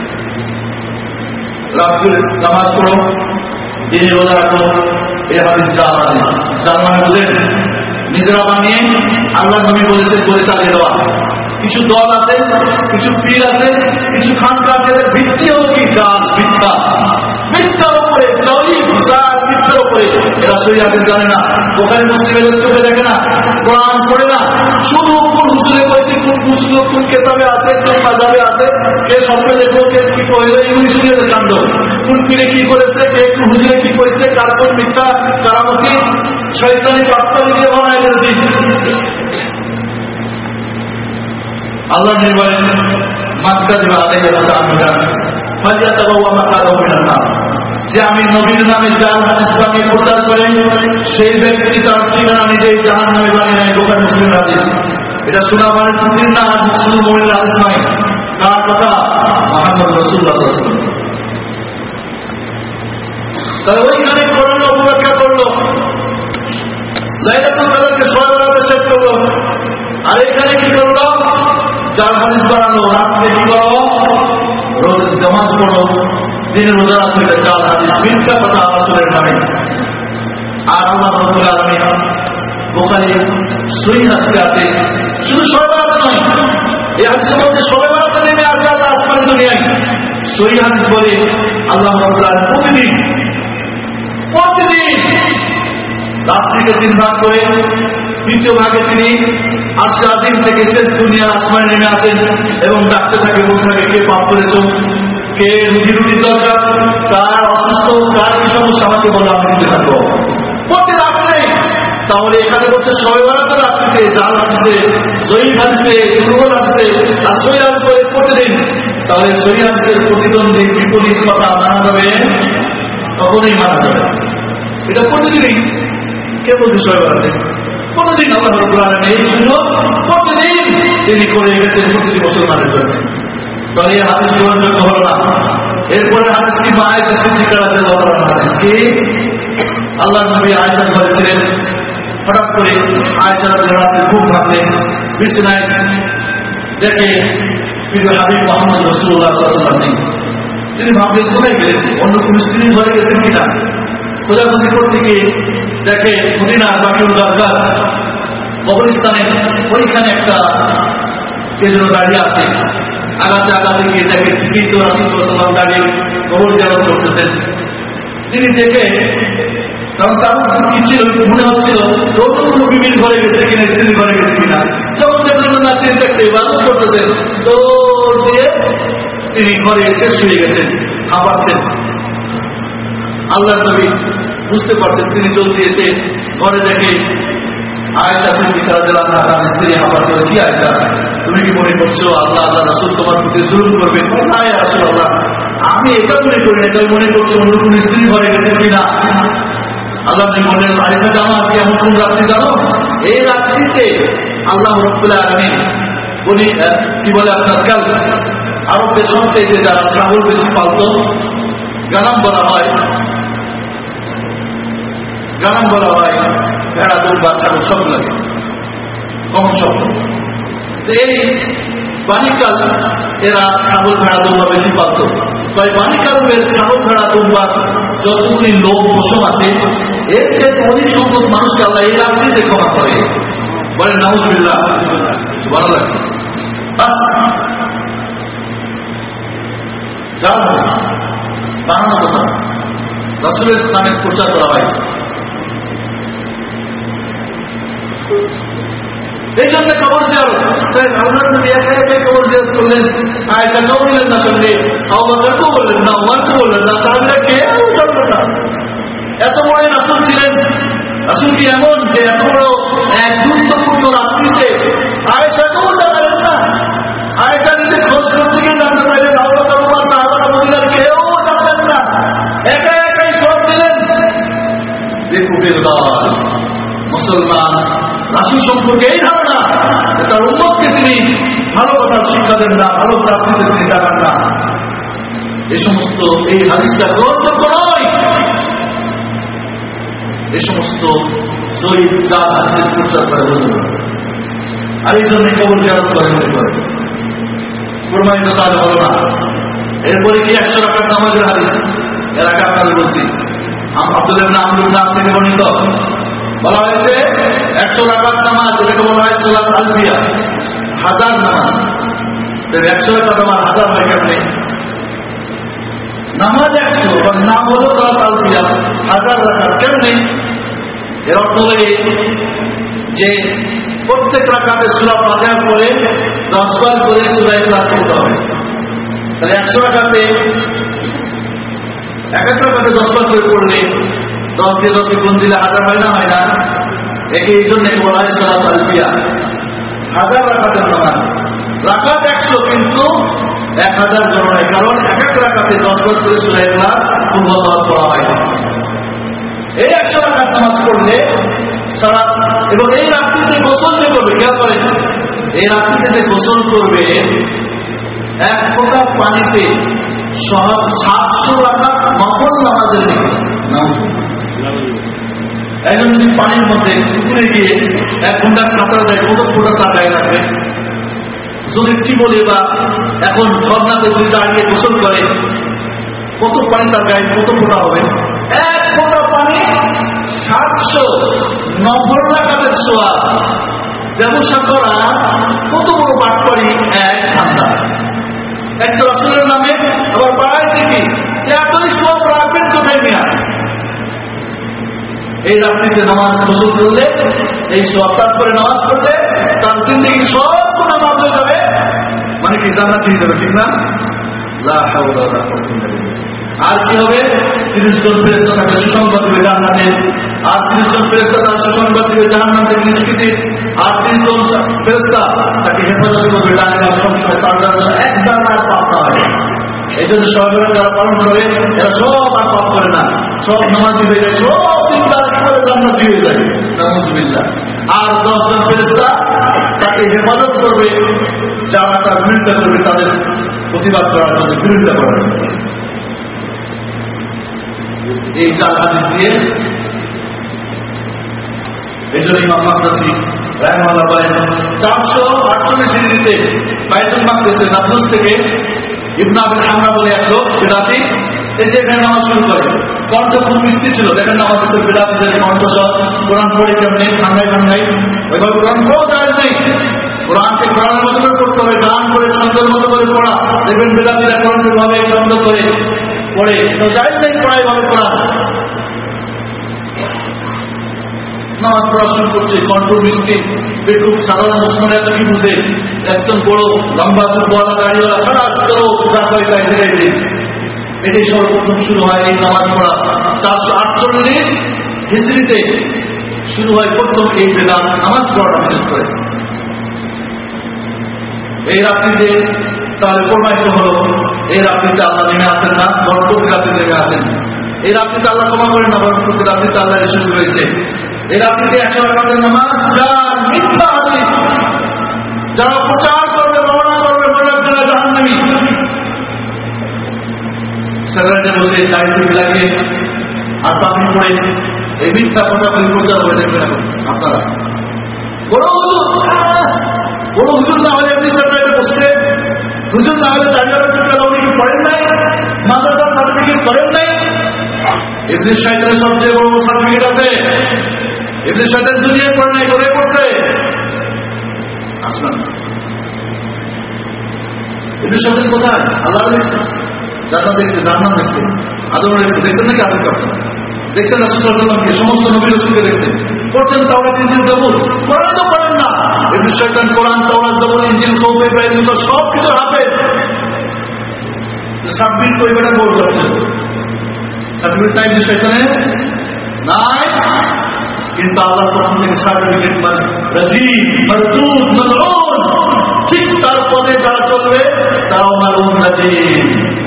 রাত্রে নামাজ পড়ো, দিনে রোজা রাখো। এই হাদিস জাল হাদিস। জাল মানে বুঝেন, নিজেরা বানিয়ে আল্লাহ নবী বলেছেন বলে চালিয়ে দেওয়া। কিছু দল আছে, কিছু পীর আছে, কিছু খানকা আছে, ভিত্তি হলো কি জাল, মিথ্যা, মিথ্যার উপরে জলি ঘুষার, মিথ্যার উপরে। এরা সহি হাদিস জানে না, বুখারী মুসলিমের চোখে দেখে না, কোরআন পড়ে না, শুধু কোন হুজুরে কইছে, কোন হুজুর কোন কেতাবে আছে, কোন মাযহাবে আছে, কে স্বপ্নে দেখলো, কে কি কইলো, এগুলি শুনে কাণ্ড। কোন পীরে কি করেছে, কে কোন হুজুরে কি কইছে, কার কোন মিথ্যা কারামতি শয়তানি বার্তা দিয়ে বানায় দিন। আল্লাহ নির্বাচন মাক্কা দিবা আলাইহি ওয়াসাল্লাম ফালিয়াতাবাওয়া মাকাদাহু মিনান নার, যে আমি নবীর নামে জাল হাদিস বানিয়ে প্রচার করে সেই ব্যক্তি তার ঠিকানা নিজেই জাহান্নামে বানিয়ে নেয়। বুখারী মুসলিমের হাদিস। এটা শোনা মানে প্রতিদিন না, শুধু মহিলার হাদিস নয়। কার কথা? মুহাম্মদ রাসূলুল্লাহ সাল্লাল্লাহু আলাইহি ওয়াসাল্লাম। তাহলে ওইখানে করলো, উপেক্ষা করলো, লাইলাতুল কদরকে সর্বরাতে শেষ করলো, আর এখানে কি করলো? জাল হাদিস বানানো। রাত্রে কি করো? রোজ নামাজ পড়ো, দিনে রোজা রাখো, এটা জাল হাদিস, মিথ্যা কথা রাসূলের নামে। আর আল্লাহ রাব্বুল আলামিন বুখারী সহিহ হাদিসে আছে, শুধু সর্বরাতে নয়, এই হাদিসের মধ্যে সর্বরাতে নেমে আসে আল্লাহ আসমানের দুনিয়ায়। সহিহ হাদিস বলে আল্লাহ রাব্বুল আলামিন প্রতিদিন রাত্রিকে 3 ভাগ করে, তৃতীয় ভাগে তিনি আরশে আজিম থেকে শেষ দুনিয়ার আসমানে নেমে আসেন এবং ডাকতে থাকে, বলতে থাকে, কে পাপ করেছ, কে রুটি দরকার, কার অসুস্থ, কার কি সমস্যা, আমাকে বলো, আমি দিতে থাকবো প্রতি রাত্রে। তাহলে এখানে বলতে সবে বারাতে রাত্রিতে, জাল হাদিসে, জয়ীফ হাদিসে, দুর্বল হাদিসে, আর সহিহ হাদিস করে প্রতিদিন। তাহলে সহিহ হাদিসের প্রতিদ্বন্দ্বী বিপরীত কথা মানা যাবে? কখনোই মানা যাবে। এটা প্রতিদিনই। কে বলছে সবে বারাতে? প্রতিদিন আল্লাহ রাব্বুল আলামিন এই ছিল, প্রতিদিন তিনি করে গেছেন প্রতিটি মুসলমানের জন্য। তাহলে এই হাদিস গ্রহণযোগ্য হল না। এরপরে হাদিস কি? মা আয়েশা সিদ্দিকা রাদিয়াল্লাহু আনহা হাদিস কি? আল্লাহ নবী আয়েশা বলেছিলেন, হঠাৎ করে আয়েশা রাতে ঘুম ভাঙলেন, বিছানায় দেখে প্রিয় হাবিব মুহাম্মদ রাসূলুল্লাহ সাল্লাল্লাহু আলাইহি ওয়াসাল্লাম নেই। তিনি ভাবলেন কোথায় গেলেন, অন্য কোন স্ত্রী ঘরে গেছেন কিনা। খোঁজাখুঁজি করতে গিয়ে দেখে মদিনা বাকিউল গারকাদ কবরস্থানে ওইখানে একটা কে যেন দাঁড়িয়ে আছে। আগাতে আগাতে গিয়ে দেখে জীবিত রাসূল সাল্লাল্লাহু আলাইহি ওয়াসাল্লাম দাঁড়িয়ে কবর জিয়ারত করতেছেন। তিনি দেখে, কারণ তার কি ছিল, মনে হচ্ছিল অন্য কোনো বিবির ঘরে গেছে কিনা, স্ত্রীর ঘরে গেছে কিনা। যখন দেখলেন না তিনি দেখতে ইবাদত করতেছেন, দৌড় দিয়ে তিনি ঘরে এসে শুয়ে গেছেন, হাঁপাচ্ছেন। আল্লাহর নবী বুঝতে পারছেন, তিনি জলদি এসে ঘরে দেখে আয়েশা সিদ্দিকা রাদিয়াল্লাহু আনহা তার স্ত্রী আবার বলে, কি আয়েশা, তুমি কি মনে করছো আল্লাহ আল্লাহ রাসূল তোমার প্রতি জুলুম করবে? না ইয়া রাসূলুল্লাহ, আমি এটা মনে করি না। তুমি মনে করছো অন্য কোন স্ত্রী ঘরে গেছে কিনা? আল্লাহ নবী বললেন, আয়েশা জানো আজকে এমন কোন রাত্রি জানো? এই রাত্রিতে আল্লাহ রাব্বুল আলামিন বলি কি বলে আপনার কাল আরবদের সবচেয়ে যারা ছাগল বেশি পালত, গানাম বলা হয়, গানাম বলা হয় ভেড়া দুম্বা ছাগল সব লাগে কম শব্দ। এই বাণীকাল এরা ছাগল ভেড়া দুম্বা বেশি পালত। তাই বাণীকালের ছাগল ভেড়া দুম্বার যতগুলি লোক পশম আছে এর চেয়ে অনেক সংখ্যক মানুষকে আল্লাহ এই রাত্রিতে ক্ষমা করে। বলেন নাউজুবিল্লাহ, ভালো লাগছে। বানানো কথা রাসূলের নামে প্রচার করা হয়। এই জন্য কবর জিয়ারত, আল্লাহর নবী একা একা কবর জিয়ারত করলেন। আয়েশাকেও বললেন না সঙ্গে, আবু বকরকেও বললেন না, ওমরকেও বললেন না, সাহাবীরা কেউ জানল না। এত বড় রাসূল ছিলেন। রাসূল কি এমন যে এত বড় এক গুরুত্বপূর্ণ রাত্রিতে আয়েশাকেও জানালেন না? আয়েশা নিজে খোঁজ করতে গিয়ে জানতে পারলেন, আবু বকর ওমর সাহাবারা মহিলার কেউ জানলেন না, একা একাই সব দিলেন। বেকুবের দল মুসলমান রাসূল সম্পর্কে এই ধারণা যে তার উম্মতকে তিনি ভালো কথা শিক্ষা দেন না, ভালো প্রাপ্তিতে তিনি জানান না, এই সমস্ত এই হাদিসটা গ্রহণযোগ্য নয়। এই সমস্ত জয়ীব যা হাদিসের প্রচার করে বলতে, আর এই জন্য কবর জিয়ারত করে মনে করে প্রমাণিত তাহলে হলো না। এরপরে কি 100 রাকাত নামাজের হাদিস, এর আগে আপনাদের বলছি, আব্দুল্লাহ ইবনে আমর ইবনে আস থেকে বর্ণিত, বলা হয়েছে 100 রাকাত নামাজ, যেটাকে বলা হয় সালাত আলফিয়া, 1000 নামাজ। 100 রাকাত নামাজ 1000 হয় কেমনে? নামাজ 100 বা নাম হলো সালাত আলফিয়া, 1000 রাকাত কেমনে? এর অর্থ হলো যে প্রত্যেক রাকাতে সূরা ফাতিহার পরে 10 বার করে সূরা ইখলাস পড়তে হবে। তাহলে 100 রাকাতে এক এক রাকাতে 10 বার করে পড়লে 10 দিয়ে 10 গুণ দিলে 1000 হয় না? হয় না? একে এই জন্য বলা হয় সালাত আলফিয়া, 1000 রাকাতের নামাজ। রাকাত 100 কিন্তু 1000 গণনায়, কারণ এক এক রাকাতে 10 বার করে সূরা ইখলাস পড়া হয়। এই 100 রাকাত নামাজ পড়লে সারা, এবং এই রাত্রিতে গোসল যে করবে, খেয়াল করেন, এই রাত্রিতে যে গোসল করবে 1 ফোঁটা পানিতে 700 রাকাত নফল নামাজের নামাজ। একজন যদি পানির মধ্যে পুকুরে গিয়ে 1 ঘন্টা সাঁতার দেয়, কত ফোঁটা তার গায়ে লাগবে? যদি কি বলি বা এখন ঝর্ণাতে যদি দাঁড়িয়ে গোসল করে কত পানি তার গায়ে, কত ফোঁটা হবে? 1 ফোঁটা পানি 700 নফল রাকাতের সওয়াব। ব্যবসা করা কত বড় বাটপাড়ি এক ঠান্ডা। একটা রাসূলের নামে আবার বাড়াইছে কি, এতই সব রাখবেন কোথায় মিয়া? এই রাত্রিতে নামাজ গোসল করলে, এই সওয়াব করে নামাজ পড়লে তার জিন্দেগির সব গুনাহ মাফ হয়ে যাবে, মানে কি জান্নাত হয়ে যাবে, ঠিক না? লা হাওলা ওয়ালা কুওয়াতা ইল্লা বিল্লাহ। আর কি হবে? 30 জন ফেরেশতা তাকে সুসংবাদ দিবে জান্নাতে, আর 30 জন ফেরেশতা তার সুসংবাদ দিবে জাহান্নাম থেকে নিষ্কৃতি, আর 30 জন ফেরেশতা তাকে হেফাজত করবে ডানে বামে সবসময়, তার জন্য এক জান্নাত পাপ না হয়। এই জন্য সহযোগিতা যারা পালন করে এরা সব আর পাপ করে না, সব নামাজি হয়ে যায়, সব দিন তার করে জান্নাতি হয়ে যায়, নাউজুবিল্লাহ। আর 10 জন ফেরেশতা তাকে হেফাজত করবে যারা তার বিরুদ্ধে করবে, তাদের প্রতিবাদ করার জন্য, বিরোধিতা করার জন্য। এই 4 হাদিস দিয়ে এই জন্য ইমাম মাকদসি রাহিমাহুল্লাহ বলেন 448 হিজরিতে বাইতুল মাকদিসের নাবলুস থেকে ইবনে আবুল হামরা বলে এক লোক বিদাতি এসে এখানে নামাজ শুরু করে। কণ্ঠ খুব মিষ্টি ছিল, দেখেন না আমাদের বিদাতিদের কণ্ঠস্বর, কোরআন পড়ে কেমনি ঠান্ডায় ঠান্ডায়, ওইভাবে কোরআন পড়াও যায় নাই। কোরআনকে কোরআনের মতো করে পড়তে হবে, গান করে ছন্দের মতো করে পড়া। দেখবেন বিদাতিরা কোরআন ভাবে ছন্দ করে পড়ে, তো যাই নাই পড়াই ভাবে কোরআন। নামাজ পড়া শুরু করছে, কণ্ঠ মিষ্টি, বেকুব সাধারণ মুসলমান এত কি বুঝে, একজন বড় লম্বা চুপওয়ালা গাড়িওয়ালা খারাপ করো যা করে গাইতে গাইতে, এটাই সর্বপ্রথম শুরু হয় এই নামাজ পড়া। 448 হিজরিতে শুরু হয় প্রথম এই বেদাত নামাজ পড়া, বিশেষ করে এই রাত্রিতে তাহলে প্রমাণিত হলো এই রাত্রিতে আল্লাহ নেমে আসেন না, বরং প্রতি রাত্রে নেমে আসেন। এই রাত্রিতে আল্লাহ ক্ষমা করেন না, বরং প্রতি রাত্রিতে আল্লাহ শুরু হয়েছে। এই রাত্রিতে 100 রাকাতের নামাজ যার মিথ্যা হাদিস, যারা প্রচার করবে, বর্ণনা করবে বলে জাহান্নামী, সেখানে বসে দায়িত্ব লাগে আর পাবলিক পড়ে এই মিথ্যা কথা প্রচার করে দেখবেন। এখন আপনারা বড় হুজুর না হলে এমনি সেখানে বসছে, হুজুর না হলে দাঁড়িয়ে পড়েন নাই, মাদ্রাসার সার্টিফিকেট করেন নাই। ইবলিস শয়তানের সবচেয়ে বড় সার্টিফিকেট আছে। ইবলিস শয়তান দুনিয়ায় পড়ে নাই, করে পড়ছে আসমান। ইবলিস শয়তান কোথায়? আল্লাহ দেখছে, জান্নাত দেখছে, জাহান্নাম দেখছে, আদম দেখছে। দেখছেন নাকি আদম কাপড় দেখছেন? রাসূলুল্লাহ সাল্লাল্লাহু আলাইহি ওয়াসাল্লামকে, সমস্ত নবী রাসূলকে দেখছেন। পড়ছেন তাওরাত, ইনজিল, জাবুর। কোরআন তো পড়েন না। ইবলিস শয়তান কোরআন, তাওরাত, জাবুর, ইনজিল, সৌফ, ইব্রাহিম সব কিছু হাফেজ। সার্টিফিকেট পরিবারে বড় করছে, সার্টিফিকেট নাই ইবলিস শয়তানের নাই, কিন্তু আল্লাহ তখন থেকে সার্টিফিকেট রাজিব, মারদুদ, মালউন, ঠিক তার পদে যারা চলবে তারাও মালউন, রাজিব।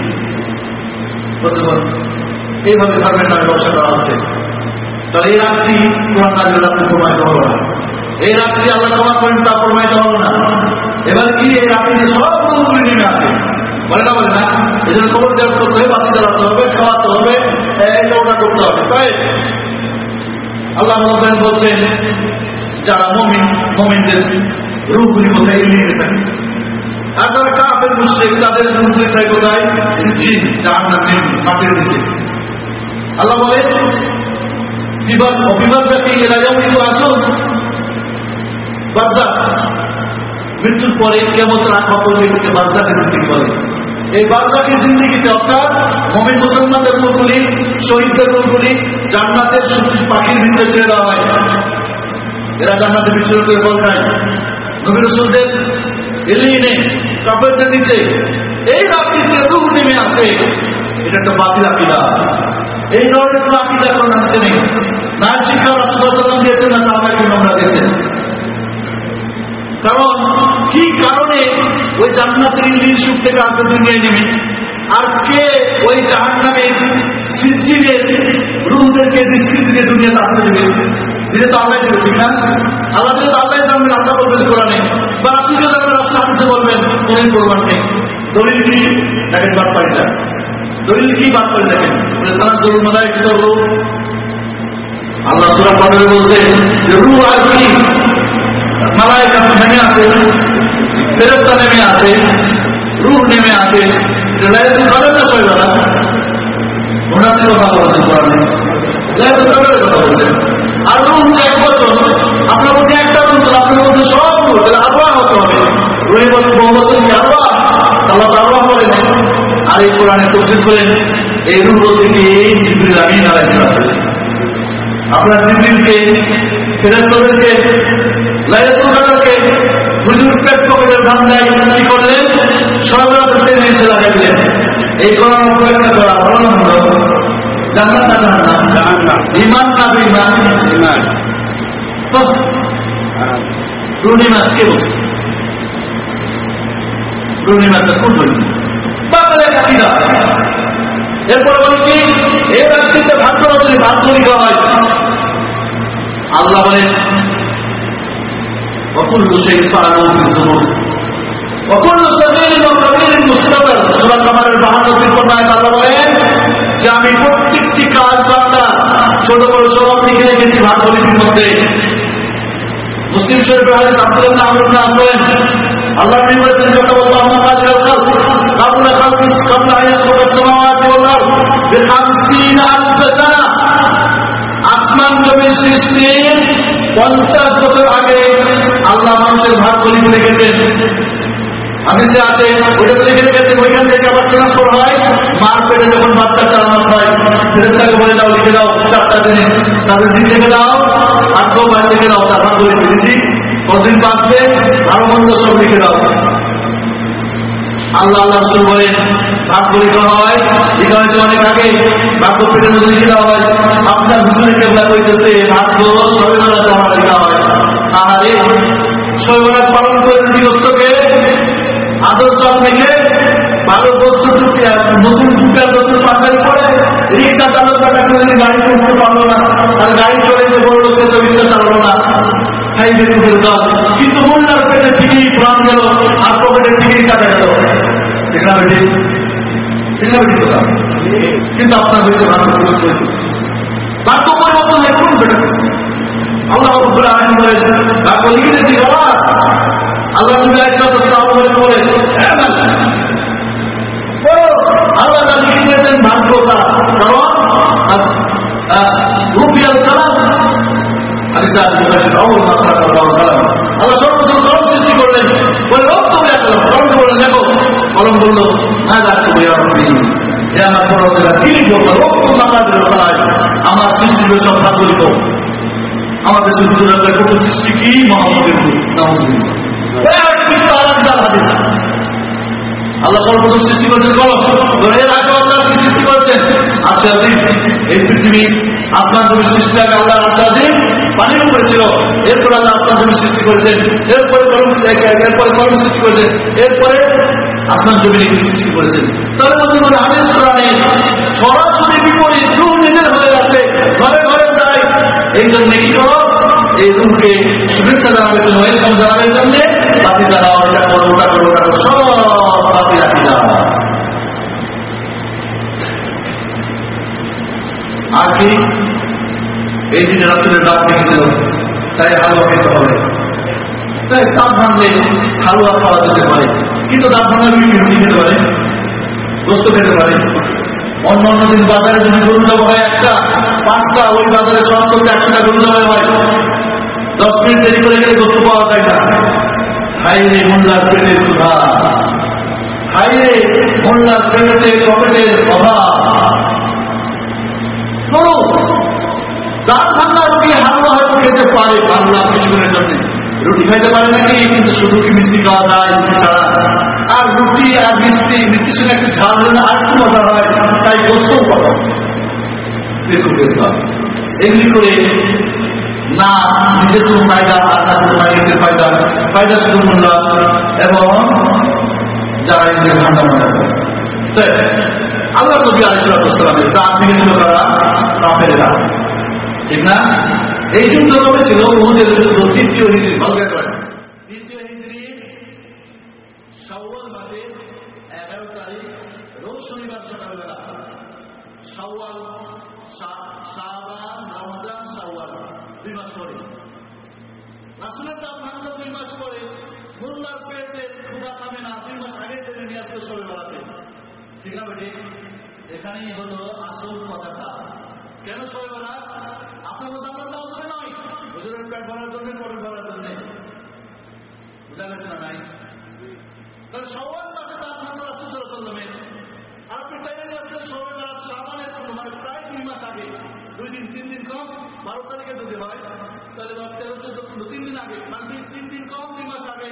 এইভাবে ধর্মের নামে ব্যবসা করা হচ্ছে। তাহলে এই রাত্রি কোরআন নাযিলের রাত্রি প্রমাণিত হলো না, এই রাত্রি আল্লাহ ক্ষমা করেন তা প্রমাণিত হলো না। এবার কি এই রাত্রিতে সব গুণগুলি নেমে আসে, বলে না? বলে না? এই জন্য খবর দেওয়া করতে হবে, বাতি জ্বালাতে হবে, খাওয়াতে হবে, এটা ওটা করতে হবে। তাই আল্লাহ বলছেন যারা মুমিন, মুমিনদের রূপগুলি কোথায় এলিয়ে থাকে, আর যারা কাফের মুশরিক তাদের রূপগুলি থাকে কোথায়? সিজিন, জাহান্নামের মাটির নিচে। আল্লাহ বলে অবিবাদকে এলাকাও কিন্তু আসুন বারজাখ, মৃত্যুর পরে কিয়ামত রাত পর্যন্ত বারজাখের জিন্দেগি বলে। এই বারজাখের জিন্দেগিতে অর্থাৎ মুমিন মুসলমানদের রূপগুলি, শহীদদের রূপগুলি জান্নাতের সবুজ পাখির ভিতরে ছেড়ে দেওয়া হয়। এরা জান্নাতে বিচরণ করে ফল খায়। নবী রাসূলদের এলিনে কাফেরদের নিচে এই রাত্রিতে রূহ নেমে আসে। এটা একটা বাতিল আকীদা। এই ধরনের কোনো আকীদা কোন আছে নেই, না শিক্ষা রাসূলুল্লাহ সাল্লাল্লাহু আলাইহি ওয়াসাল্লাম দিয়েছেন, না সাহাবায়ে কেরামরা দিয়েছেন। কারণ কি কারণে ওই জান্নাতের ইলির সুখ থেকে আসবে দুনিয়ায় নেমে, আর কে ওই জাহান্নামের সিজিনের রূহদেরকে দৃষ্টিতে দুনিয়াতে আসতে দেবে? দিলে তো আল্লাহ দেবে, ঠিক না? আল্লাহ দিলে তো আল্লাহ জানবেন, আল্লাহ বলবেন কোরআনে, বা রাসূলকে জানবেন, রাসূল হাদিসে বলবেন, কোরআন কোরবান নেই। দলিল কি? দেখেন বাদ পাই না, দলিল কি বাদ করে দেখেন। তানাজ্জুলুল মালায়েকাতু রূহ, আল্লাহ সূরা ফাতিরে বলছে যে রূহ আর কি মালায়েকা নেমে আসে, ফেরেশতা নেমে আসে, রূহ নেমে আসে। লাইলাতুল কদর না সয়বানা ওনার কথা বলছেন কোরআনে, লাইলাতুল কদরের কথা বলছেন। আর রূহ এক বছর, আপনারা বলছে একটা রূহ, আপনারা বলছে সব রূহ, তাহলে আরওয়াহ হতে হবে। রূহে বলেন বহু বছর কি আরওয়াহ, আল্লাহ তো আরওয়াহ বলে নাই। আর এই কোরআনে তাফসীর করেন এই রূহ বলতে কি জিবরিল আমিন আলাইহিস সালাম। আপনারা জিবরিলকে, ফেরেশতাদেরকে, লাইলাতুল কদরকে হুজুর পেট পকেটের ধান্দায় কি করলেন? সর্বরাত্রে নিচে লাগাইলেন। এই কোরআন উপেক্ষা করা ভালো না হলো? জান্নাত না জাহান্নাম, ঈমান না বেঈমান? ঈমান। তো পূর্ণিমাস কে বলছে? পূর্ণিমাসের কোন বলি বাংলায় কাকিদা। এরপর বলে কি এই রাত্রিতে ভাগ করা, যদি ভাগ করি দেওয়া হয়, আল্লাহ বলেন وكل شيء فعلوه بالذنوب وكل صغير وكبير مستقر। সূরা কামারের 52 পর্যায়ে আল্লাহ বলেন যে আমি প্রত্যেকটি কাজ বান্দা ছোট বড় সব লিখে রেখেছি ভাগ্যলিপির মধ্যে। মুসলিম শরীফের হাদিস আব্দুল্লাহ ইবনে আমর ইবনে আস বলেন আল্লাহ নবী বলেছেন আল্লাহুম্মা কাদিরাল খালক ক্বাবলা খালকিস ক্বাবলা আয়াসুস সামাওয়াতি ওয়াল আরদ ব50,000 সানা। আসমান জমির সৃষ্টির 50 বছর আগে আল্লাহ মানুষের ভাগ্যলিপি লিখেছেন। হাদিসে আছে ওইটা লিখে রেখেছেন, ওইখান থেকে আবার ট্রান্সফার হয় মার পেটে যখন বাচ্চা চালানো হয়, ফেরেশতাকে বলে দাও লিখে দাও 4টা জিনিস, তাদের জিনিস লিখে দাও, আর তোমার লিখে দাও, তার ভাগ্যলিপি দিয়েছি, কতদিন বাঁচবে, ভালো মন্দ সব লিখে দাও। আল্লাহ আল্লাহ রাসূল বলেন ভাগ্য লিখা হয়, লিখা হয়েছে অনেক আগে, ভাগ্য পেটের মধ্যে লিখে দেওয়া হয়। আপনার হুজুরের কেবলা কইতেছে ভাগ্য সবে বেলা তো বস্তু নতুন ঢুকার নতুন পাঞ্জাবি পরে রিক্সা চালকটা যদি গাড়ি উঠতে পারলো না, আর গাড়ি চলে যে বললো সে তো রিক্সা চালালো না, খাইবে টুকুর দাম। কিন্তু মোল্লার পেটে ঠিকই প্রাণ গেল আর পকেটে ঠিকই কাটা গেল। ঠিক না বেটি? ঠিক না বেটি? কথা কিন্তু আপনার হয়েছে ভাগ্য পরিবর্তন। ভাগ্য পরিবর্তন হয় কোন বেটা? আল্লাহ রাব্বুল আলামিন বলেন, ভাগ্য লিখেছি বাবা। আল্লাহ নবী আলাইহিসসালাম বলে আল্লাহ যা লিখে দিয়েছেন ভাগ্যটা, কারণ রুবিয়াল কালাম আল্লাহ সর্বপ্রথম কলম সৃষ্টি করলেন, বলে তুমি কলম বললেন দেখো, কলম বললো না রাখবো আমার পড়া তিনি আমার সৃষ্টি সব ভাগ্য লিখ। আমাদের কত সৃষ্টি কি মোহাম্মদের আল্লাহ সর্বপ্রথম সৃষ্টি করেছেন কলম। এর আগে আল্লাহ কি সৃষ্টি করেছেন? আশা দিন এই পৃথিবী আসমান জমির সৃষ্টি আগে আল্লাহ আশা দিন পানির উপরে ছিল, এরপরে আল্লাহ আসমান জমি সৃষ্টি করেছেন, এরপরে কলম সৃষ্টি করেছেন, এরপরে আসমান জমি সৃষ্টি করেছেন। তাহলে মধ্যে মনে হাদিস কোরআনে সরাসরি বিপরীত, রূহ নিজের হয়ে আছে, ঘরে ঘরে যায়। এই জন্য কি করো? এই রূহকে শুভেচ্ছা জানাবের জন্য, ওয়েলকাম জানাবের জন্য বাতি জ্বালাও, এটা করো, ওটা করো, ওটা করো, সব বাতি রাখি দাও। আর কি এই দিনে রাসূলের দাঁত ভেঙেছিল, তাই হালুয়া খেতে হবে। তাই দাঁত ভাঙলে হালুয়া খাওয়া যেতে পারে, কিন্তু দাঁত ভাঙলে রুটি খেতে পারে, গোস্ত খেতে পারে। অন্য অন্য দিন বাজারে যদি গরু জবা হয় একটা 5টা, ওই বাজারে 70-100টা গরু জবা হয়, 10 মিনিট দেরি করে গেলে গোস্ত পাওয়া যায় না। হাইরে মোল্লার পেটের ক্ষুধা, হাইরে মোল্লার পেটে পকেটের অভাব। দাঁত ভাঙা রুটি হালুয়া হয়তো খেতে পারে, বাংলা কিছুদিনের জন্য রুটি খাইতে পারে নাকি, কিন্তু শুধু কি মিষ্টি খাওয়া যায় ছাড়া। আর রুটি আর মিষ্টি, মিষ্টির সঙ্গে একটু ঝাল হলে আর একটু মজা হয়, তাই গোস্তও পাবো। দেখুন এমনি করে না নিজের কোনো ফায়দা আর না কোনো মাইকের ফায়দা, ফায়দা শুধু মোল্লা এবং যারা এদের ঠান্ডা মাথা করে। আল্লাহ নবী আলাইহিস সালামের দাঁত ভেঙেছিল তারা কাফেরেরা, ঠিক না? এই যুদ্ধ করেছিল উহুদের যুদ্ধ, দ্বিতীয় হিজরি, দ্বিতীয় হিজরি শাওয়াল মাসের 11 তারিখ, রোজ শনিবার সকালবেলা। শাওয়াল, শাবান, রমজান, শাওয়াল 2 মাস পরে রাসূলের দাঁত ভাঙলো। 2 মাস পরে মোল্লার পেটে ক্ষুধা থামে না, 2 মাস আগে টেনে নিয়ে আসলো সবে বেড়াতে। ঠিক না বেটি? এখানেই হলো আসল কথাটা। কেন সবে বেড়াত? আপনার মোসাম্মত দেওয়ার জন্য নয়, হুজুরের পেট ভরার জন্য, পরের ভরার জন্য। বুঝা গেছে না? নাই। তাহলে শাওয়াল মাসে দাঁত ভাঙলো রাসূল সাল্লাল্লাহু আলাইহি ওয়াসাল্লামের। আর আপনি টাইমে আসলে সবে বেড়াত শাবানের মানে প্রায় 2 মাস আগে, 2 দিন 3 দিন কম, 12 তারিখে যদি হয় তাহলে 13-14 3 দিন আগে, মানে 3 দিন কম, 2 মাস আগে।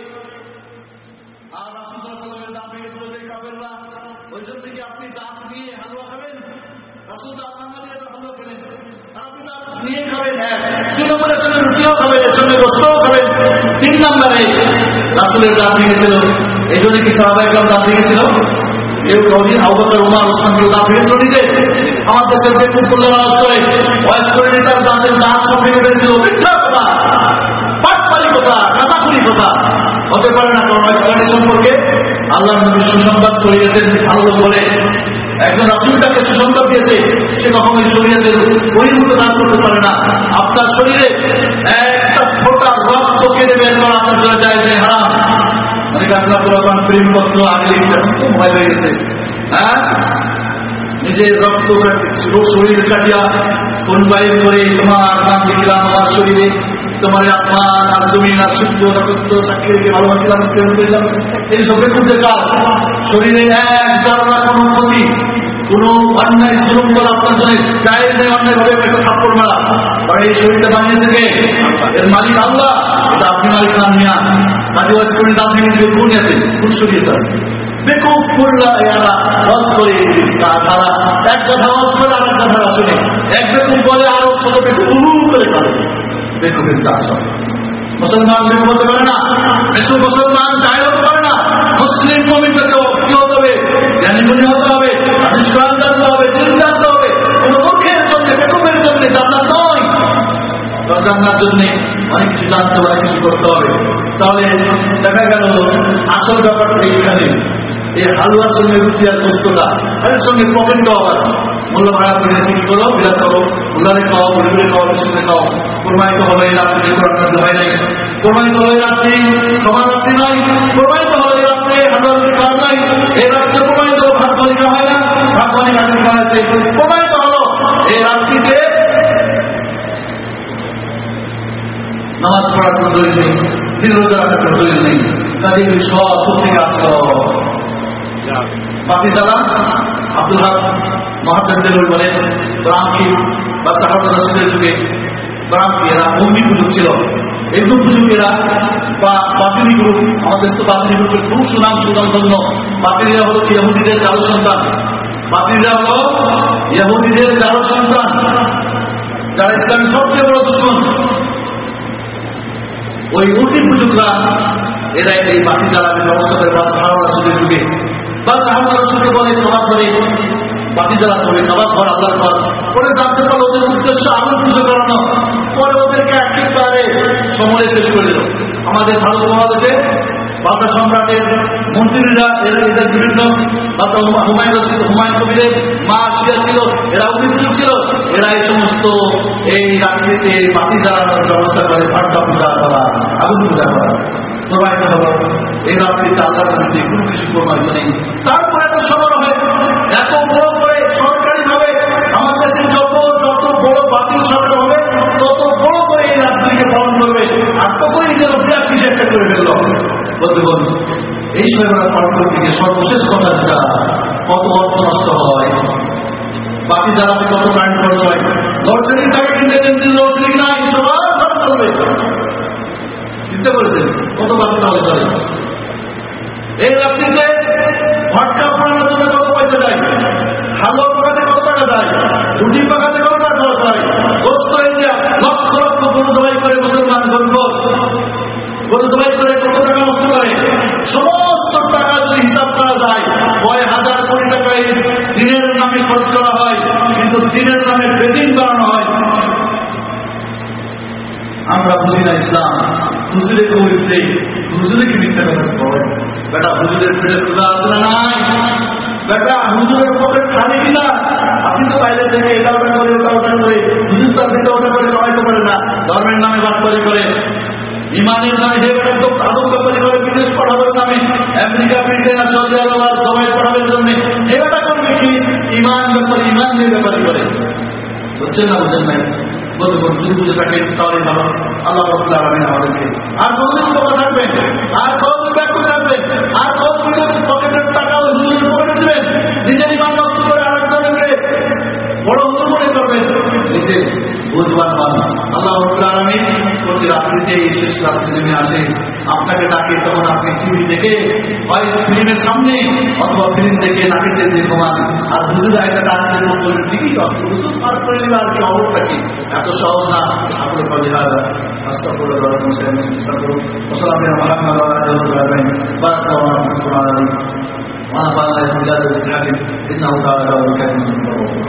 আর রাসূল সাল্লাল্লাহু আলাইহি ওয়াসাল্লামের দাঁত ভেঙেছিল যে কাফেররা, ওই জন্য কি আপনি দাঁত নিয়ে হালুয়া খাবেন? রাসূল দাঁত ভাঙা দিয়ে হালুয়া খেলেন, আর আপনি দাঁত নিয়ে খাবেন। 2 নম্বরের সঙ্গে রুটিও খাবেন, এর সঙ্গে গোস্তও খাবেন। 3 নম্বরে রাসূলের দাঁত ভেঙেছিল, এই জন্য কি সাহাবায়ে কেরাম দাঁত ভেঙেছিল? কেউ কদিন আবু বকর, ওমর, ওসমান কেউ দাঁত ভেঙেছিল নিজে? আমার দেশের বেকুব করলে নামাজ করে বয়স করে তার দাঁতের দাঁত সব ভেঙে ফেলেছিল। মিথ্যা কথা, পাটপাড়ি কথা, কাঁচাখুরি কথা হতে পারে না। কারণ ইসলামের সম্পর্কে আল্লাহ নবী সুসংবাদ করিয়েছেন ভালো করে। একজন রাসূল তাকে সুসংবাদ দিয়েছে, সে কখনোই শরীয়তের বহির্ভূত কাজ করতে পারে না। আপনার শরীরে একটা ফোঁটা রক্ত কেটে বের করা আপনার জন্য জায়েজ নেই, হারাম। অনেক আসলে পুরাতন প্রেমপত্র আগে খুব ভয় হয়ে গেছে। হ্যাঁ, নিজের রক্ত শরীর কাটিয়া কোন বাইরে করে তোমার নাম লিখলাম আমার শরীরে, তোমার আসমান আর জমিন আর সূর্য নক্ষত্র সাক্ষী রেখে ভালোবাসিলাম, প্রেম করিলাম। এই সবের মধ্যে কাজ শরীরে এক দাঁড়া কোনো ক্ষতি, কোনো অন্যায় জুলুম করা আপনার জন্য জায়েজ নেই। অন্যায় ভাবে একটা থাপ্পড় মারা, কারণ এই শরীরটা বানিয়েছে কে? এর মালিক আল্লাহ, এটা আপনি মালিক নাম নিয়া আদিবাসী করে দাম ভেঙে দিলে কোন আছে? কোন শরীয়ত আছে? বেকুব করলা এরা ওয়াজ করে, তারা এক কথা ওয়াজ করে আর এক কথা শুনে, এক বেকুব বলে আরো ছোট বেকুব করে করে বেকুবের চাষ হয়। মুসলমান বেকুব হতে পারে না, মুসলমান চাই হতে পারে না। মুসলিম মুমিনদেরকে কি হতে হবে? জ্ঞানী গুণী হতে হবে, হাদিস কোরআন জানতে হবে, দিন জানতে হবে। কোনো মূর্খের জন্য, বেকুবের জন্য জান্নাত নয়। জান্নার জন্য অনেক কিছু জানতে হবে, অনেক কিছু করতে হবে। তাহলে দেখা গেল আসল ব্যাপারটা এইখানে, এই হালুয়ার সঙ্গে রুটি আর গোস্তটা, এর সঙ্গে পকেট খাওয়া, মোল্লা ভাড়া করে কি করো, বিরাট করো, মোল্লারে খাও, গরিবের খাও, বিষ্ণুরে খাও। প্রমাণিত হলো এই রাত্রে কোরআন হয় নাই, প্রমাণিত হলো এই রাত্রি ক্ষমা রাত্রি নয়, প্রমাণিত হলো এই রাত্রে হাজার খাওয়া নাই, এই রাত্রে প্রমাণিত ভাত বালিকা হয় না, ভাত বালিকা খাওয়া আছে। প্রমাণিত হলো এই রাত্রিতে নামাজ পড়ার কোনো দলিল নেই, দিন রোজা রাখার কোনো দলিল নেই। কাজে সব থেকে আসো বাকি যারা আব্দুল হক মহাদেশ বলে ব্রাহ্মী বা সাহাবা রাসূলের যুগে ব্রাহ্মী এরা ভূমি পুজো ছিল। এই পুজোকেরা বা বাতিল গ্রুপ, আমাদের তো বাতিল গ্রুপের খুব সুনাম সুনামধন্য। বাতিলরা হলো ইহুদিদের চার সন্তান, বাতিলরা হলো ইহুদিদের চার সন্তান, যারা ইসলামের সবচেয়ে বড় দুশমন। ওই মূর্তি পূজকরা এরা এই বাতি জ্বালানোর ব্যবস্থা করে বা সাহাবা রাসূলের যুগে, বা সাহাবা রাসূলকে বলে নামাজ পড়ে বাতি জ্বালাতে হবে, নামাজ পড় আল্লাহর পর। পরে জানতে পারলো ওদের উদ্দেশ্য আগুন পুজো করানো। পরে ওদেরকে একেবারে সময়ে শেষ করে দিল। আমাদের ভারত মহাদেশে বাদশা সম্রাটের মন্ত্রীরা এদের বিভিন্ন হুমায়ুন কবিরের মা আসিয়া ছিল, এরা অভিযোগ ছিল, এরা এই সমস্ত এই রাত্রিতে বাতি জ্বালানোর ব্যবস্থা করে, ভাট্টা পূজা করা, আগুন পূজা করা। প্রমাণিত হলো এই রাত্রিতে আল্লাহর কাছে কোনো কিছু প্রমাণিত নেই। তারপরে একটা সময় হয় এত বড় করে সরকারি ভাবে আমার দেশে যত বড় বাতিল সরকার হবে তত বড় করে এই রাত্রিকে পালন করবে, আর ততই নিজের অভ্যাস কিছু একটা করে ফেলল। বলতে বলতে এই সময় পালন করতে গিয়ে সর্বশেষ কথা যেটা, কত অর্থ নষ্ট হয়, বাকি জ্বালাতে কত কারেন্ট খরচ হয়। লোডশেডিং টাকা কিনতে কিনতে লোডশেডিং নাই, সবার খরচ করবে। চিন্তা করেছেন কত বাকি তাহলে চলে? এই রাত্রিতে ভটকা পড়ানোর জন্য কত পয়সা দেয়, হালুয়া পাকাতে কত টাকা দেয়, রুটি পাকাতে কত টাকা খরচ হয়, গোস্ত হয়েছে লক্ষ লক্ষ গরু জবাই করে মুসলমান গরু জবাই করে কত টাকা নষ্ট করে। সমস্ত টাকা যদি হিসাব করা যায় কয় হাজার কোটি টাকা দিনের নামে খরচ করা হয়, কিন্তু দিনের নামে বেদিন বাড়ানো হয়। আমরা বুঝি না ইসলাম। হুজুরেকে বলছে, হুজুরেকে মিথ্যা কথা বলে, বেটা হুজুরের পেটে খোলা আছে নাই, বেটা হুজুরের পকেট খালি কিনা। আপনি তো বাইরে থেকে এটা ওটা করে ওটা ওটা করে, হুজুর তো আপনি ওটা করে কামাইতে পারে না, ধর্মের নামে বাদ করে, ইমানের নামে হে বেটা তো আদম ব্যাপারে করে, বিদেশ পাঠাবার নামে আমেরিকা ব্রিটেন আর সৌদি আরব আর দুবাই পাঠাবার জন্য হে বেটা করবে কি ইমান ব্যাপারে, ইমান নিয়ে ব্যাপারে করে। বুঝছেন না? বুঝেন নাই? বলতে বলুন যদি বুঝে থাকেন তাহলে ভালো। আল্লাহ রাব্বুল আলামিন আমাদেরকে আর কতদিন কথা থাকবেন, আর কতদিন ব্যর্থ থাকবেন, আর কতদিন নিজেদের পকেটের টাকা হুজুরের পকেটে দেবেন, নিজের ইমান নষ্ট করে আরেকজনকে বড় হুজুর মনে করবেন, নিজে বুঝবার পান। আল্লাহ রাব্বুল আলামিন প্রতি রাত্রিতে এই শেষ রাত্রি নেমে আসে, আপনাকে ডাকে, তখন আপনি টিভি দেখে হয় ফিল্মের সামনে অথবা ফিল্ম দেখে নাকিতে দিয়ে ঘুমান, আর হুজুর একটা ডাকতে বলবেন ঠিকই আছে, হুজুর পার করে নেবে আর কি অবস্থা কি, এত সহজ না। আপনি বলে হাজার আস্তাগফিরুল্লাহ ওয়া আতুবু ইলাইহি ওয়া সাল্লাম।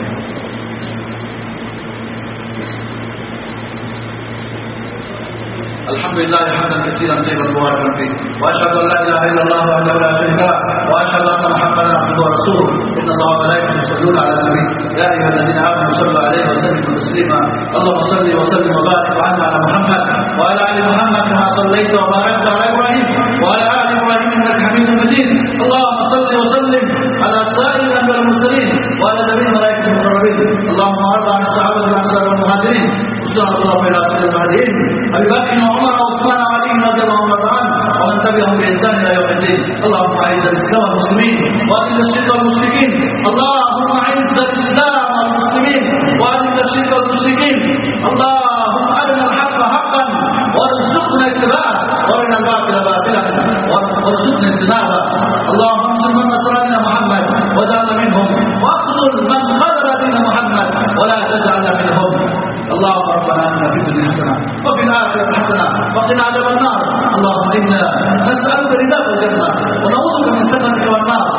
الحمد لله حمدا كثيرا طيبا مباركا فيه، واشهد ان لا اله الا الله وحده لا شريك له، واشهد ان محمدا عبده ورسوله. ان الله وملائكته يصلون على النبي يا ايها الذين امنوا صلوا عليه وسلموا تسليما. اللهم صل وسلم وبارك وانعم على محمد وعلى ال محمد كما صليت وباركت على ابراهيم وعلى ال ابراهيم انك حميد مجيد. اللهم صل وسلم على سائر الانبياء والمرسلين وعلى جميع الملائكه المقربين. اللهم ارض عن الصحابه والانصار والمهاجرين وسلم الله الى سيد المهديين ابي بكر وعمر وعثمان وعلي رضي الله عنهم ومن تبعهم باحسان الى يوم الدين. اللهم اعز الاسلام والمسلمين واذل الشرك والمشركين. اللهم اعز الاسلام والمسلمين واذل الشرك والمشركين. اللهم ارنا الحق حقا وارزقنا اتباعه وارنا الباطل باطلا وارزقنا اجتنابه. اللهم انصر من نصر دين محمد واجعلنا منهم، واخذل من خذل دين محمد ولا تجعلنا منهم. اللهم ربنا اتنا في الدنيا حسنه وفي الاخره حسنه وقنا عذاب النار. اللهم انا نسالك رضاك والجنه ونعوذ بك من سخطك والنار.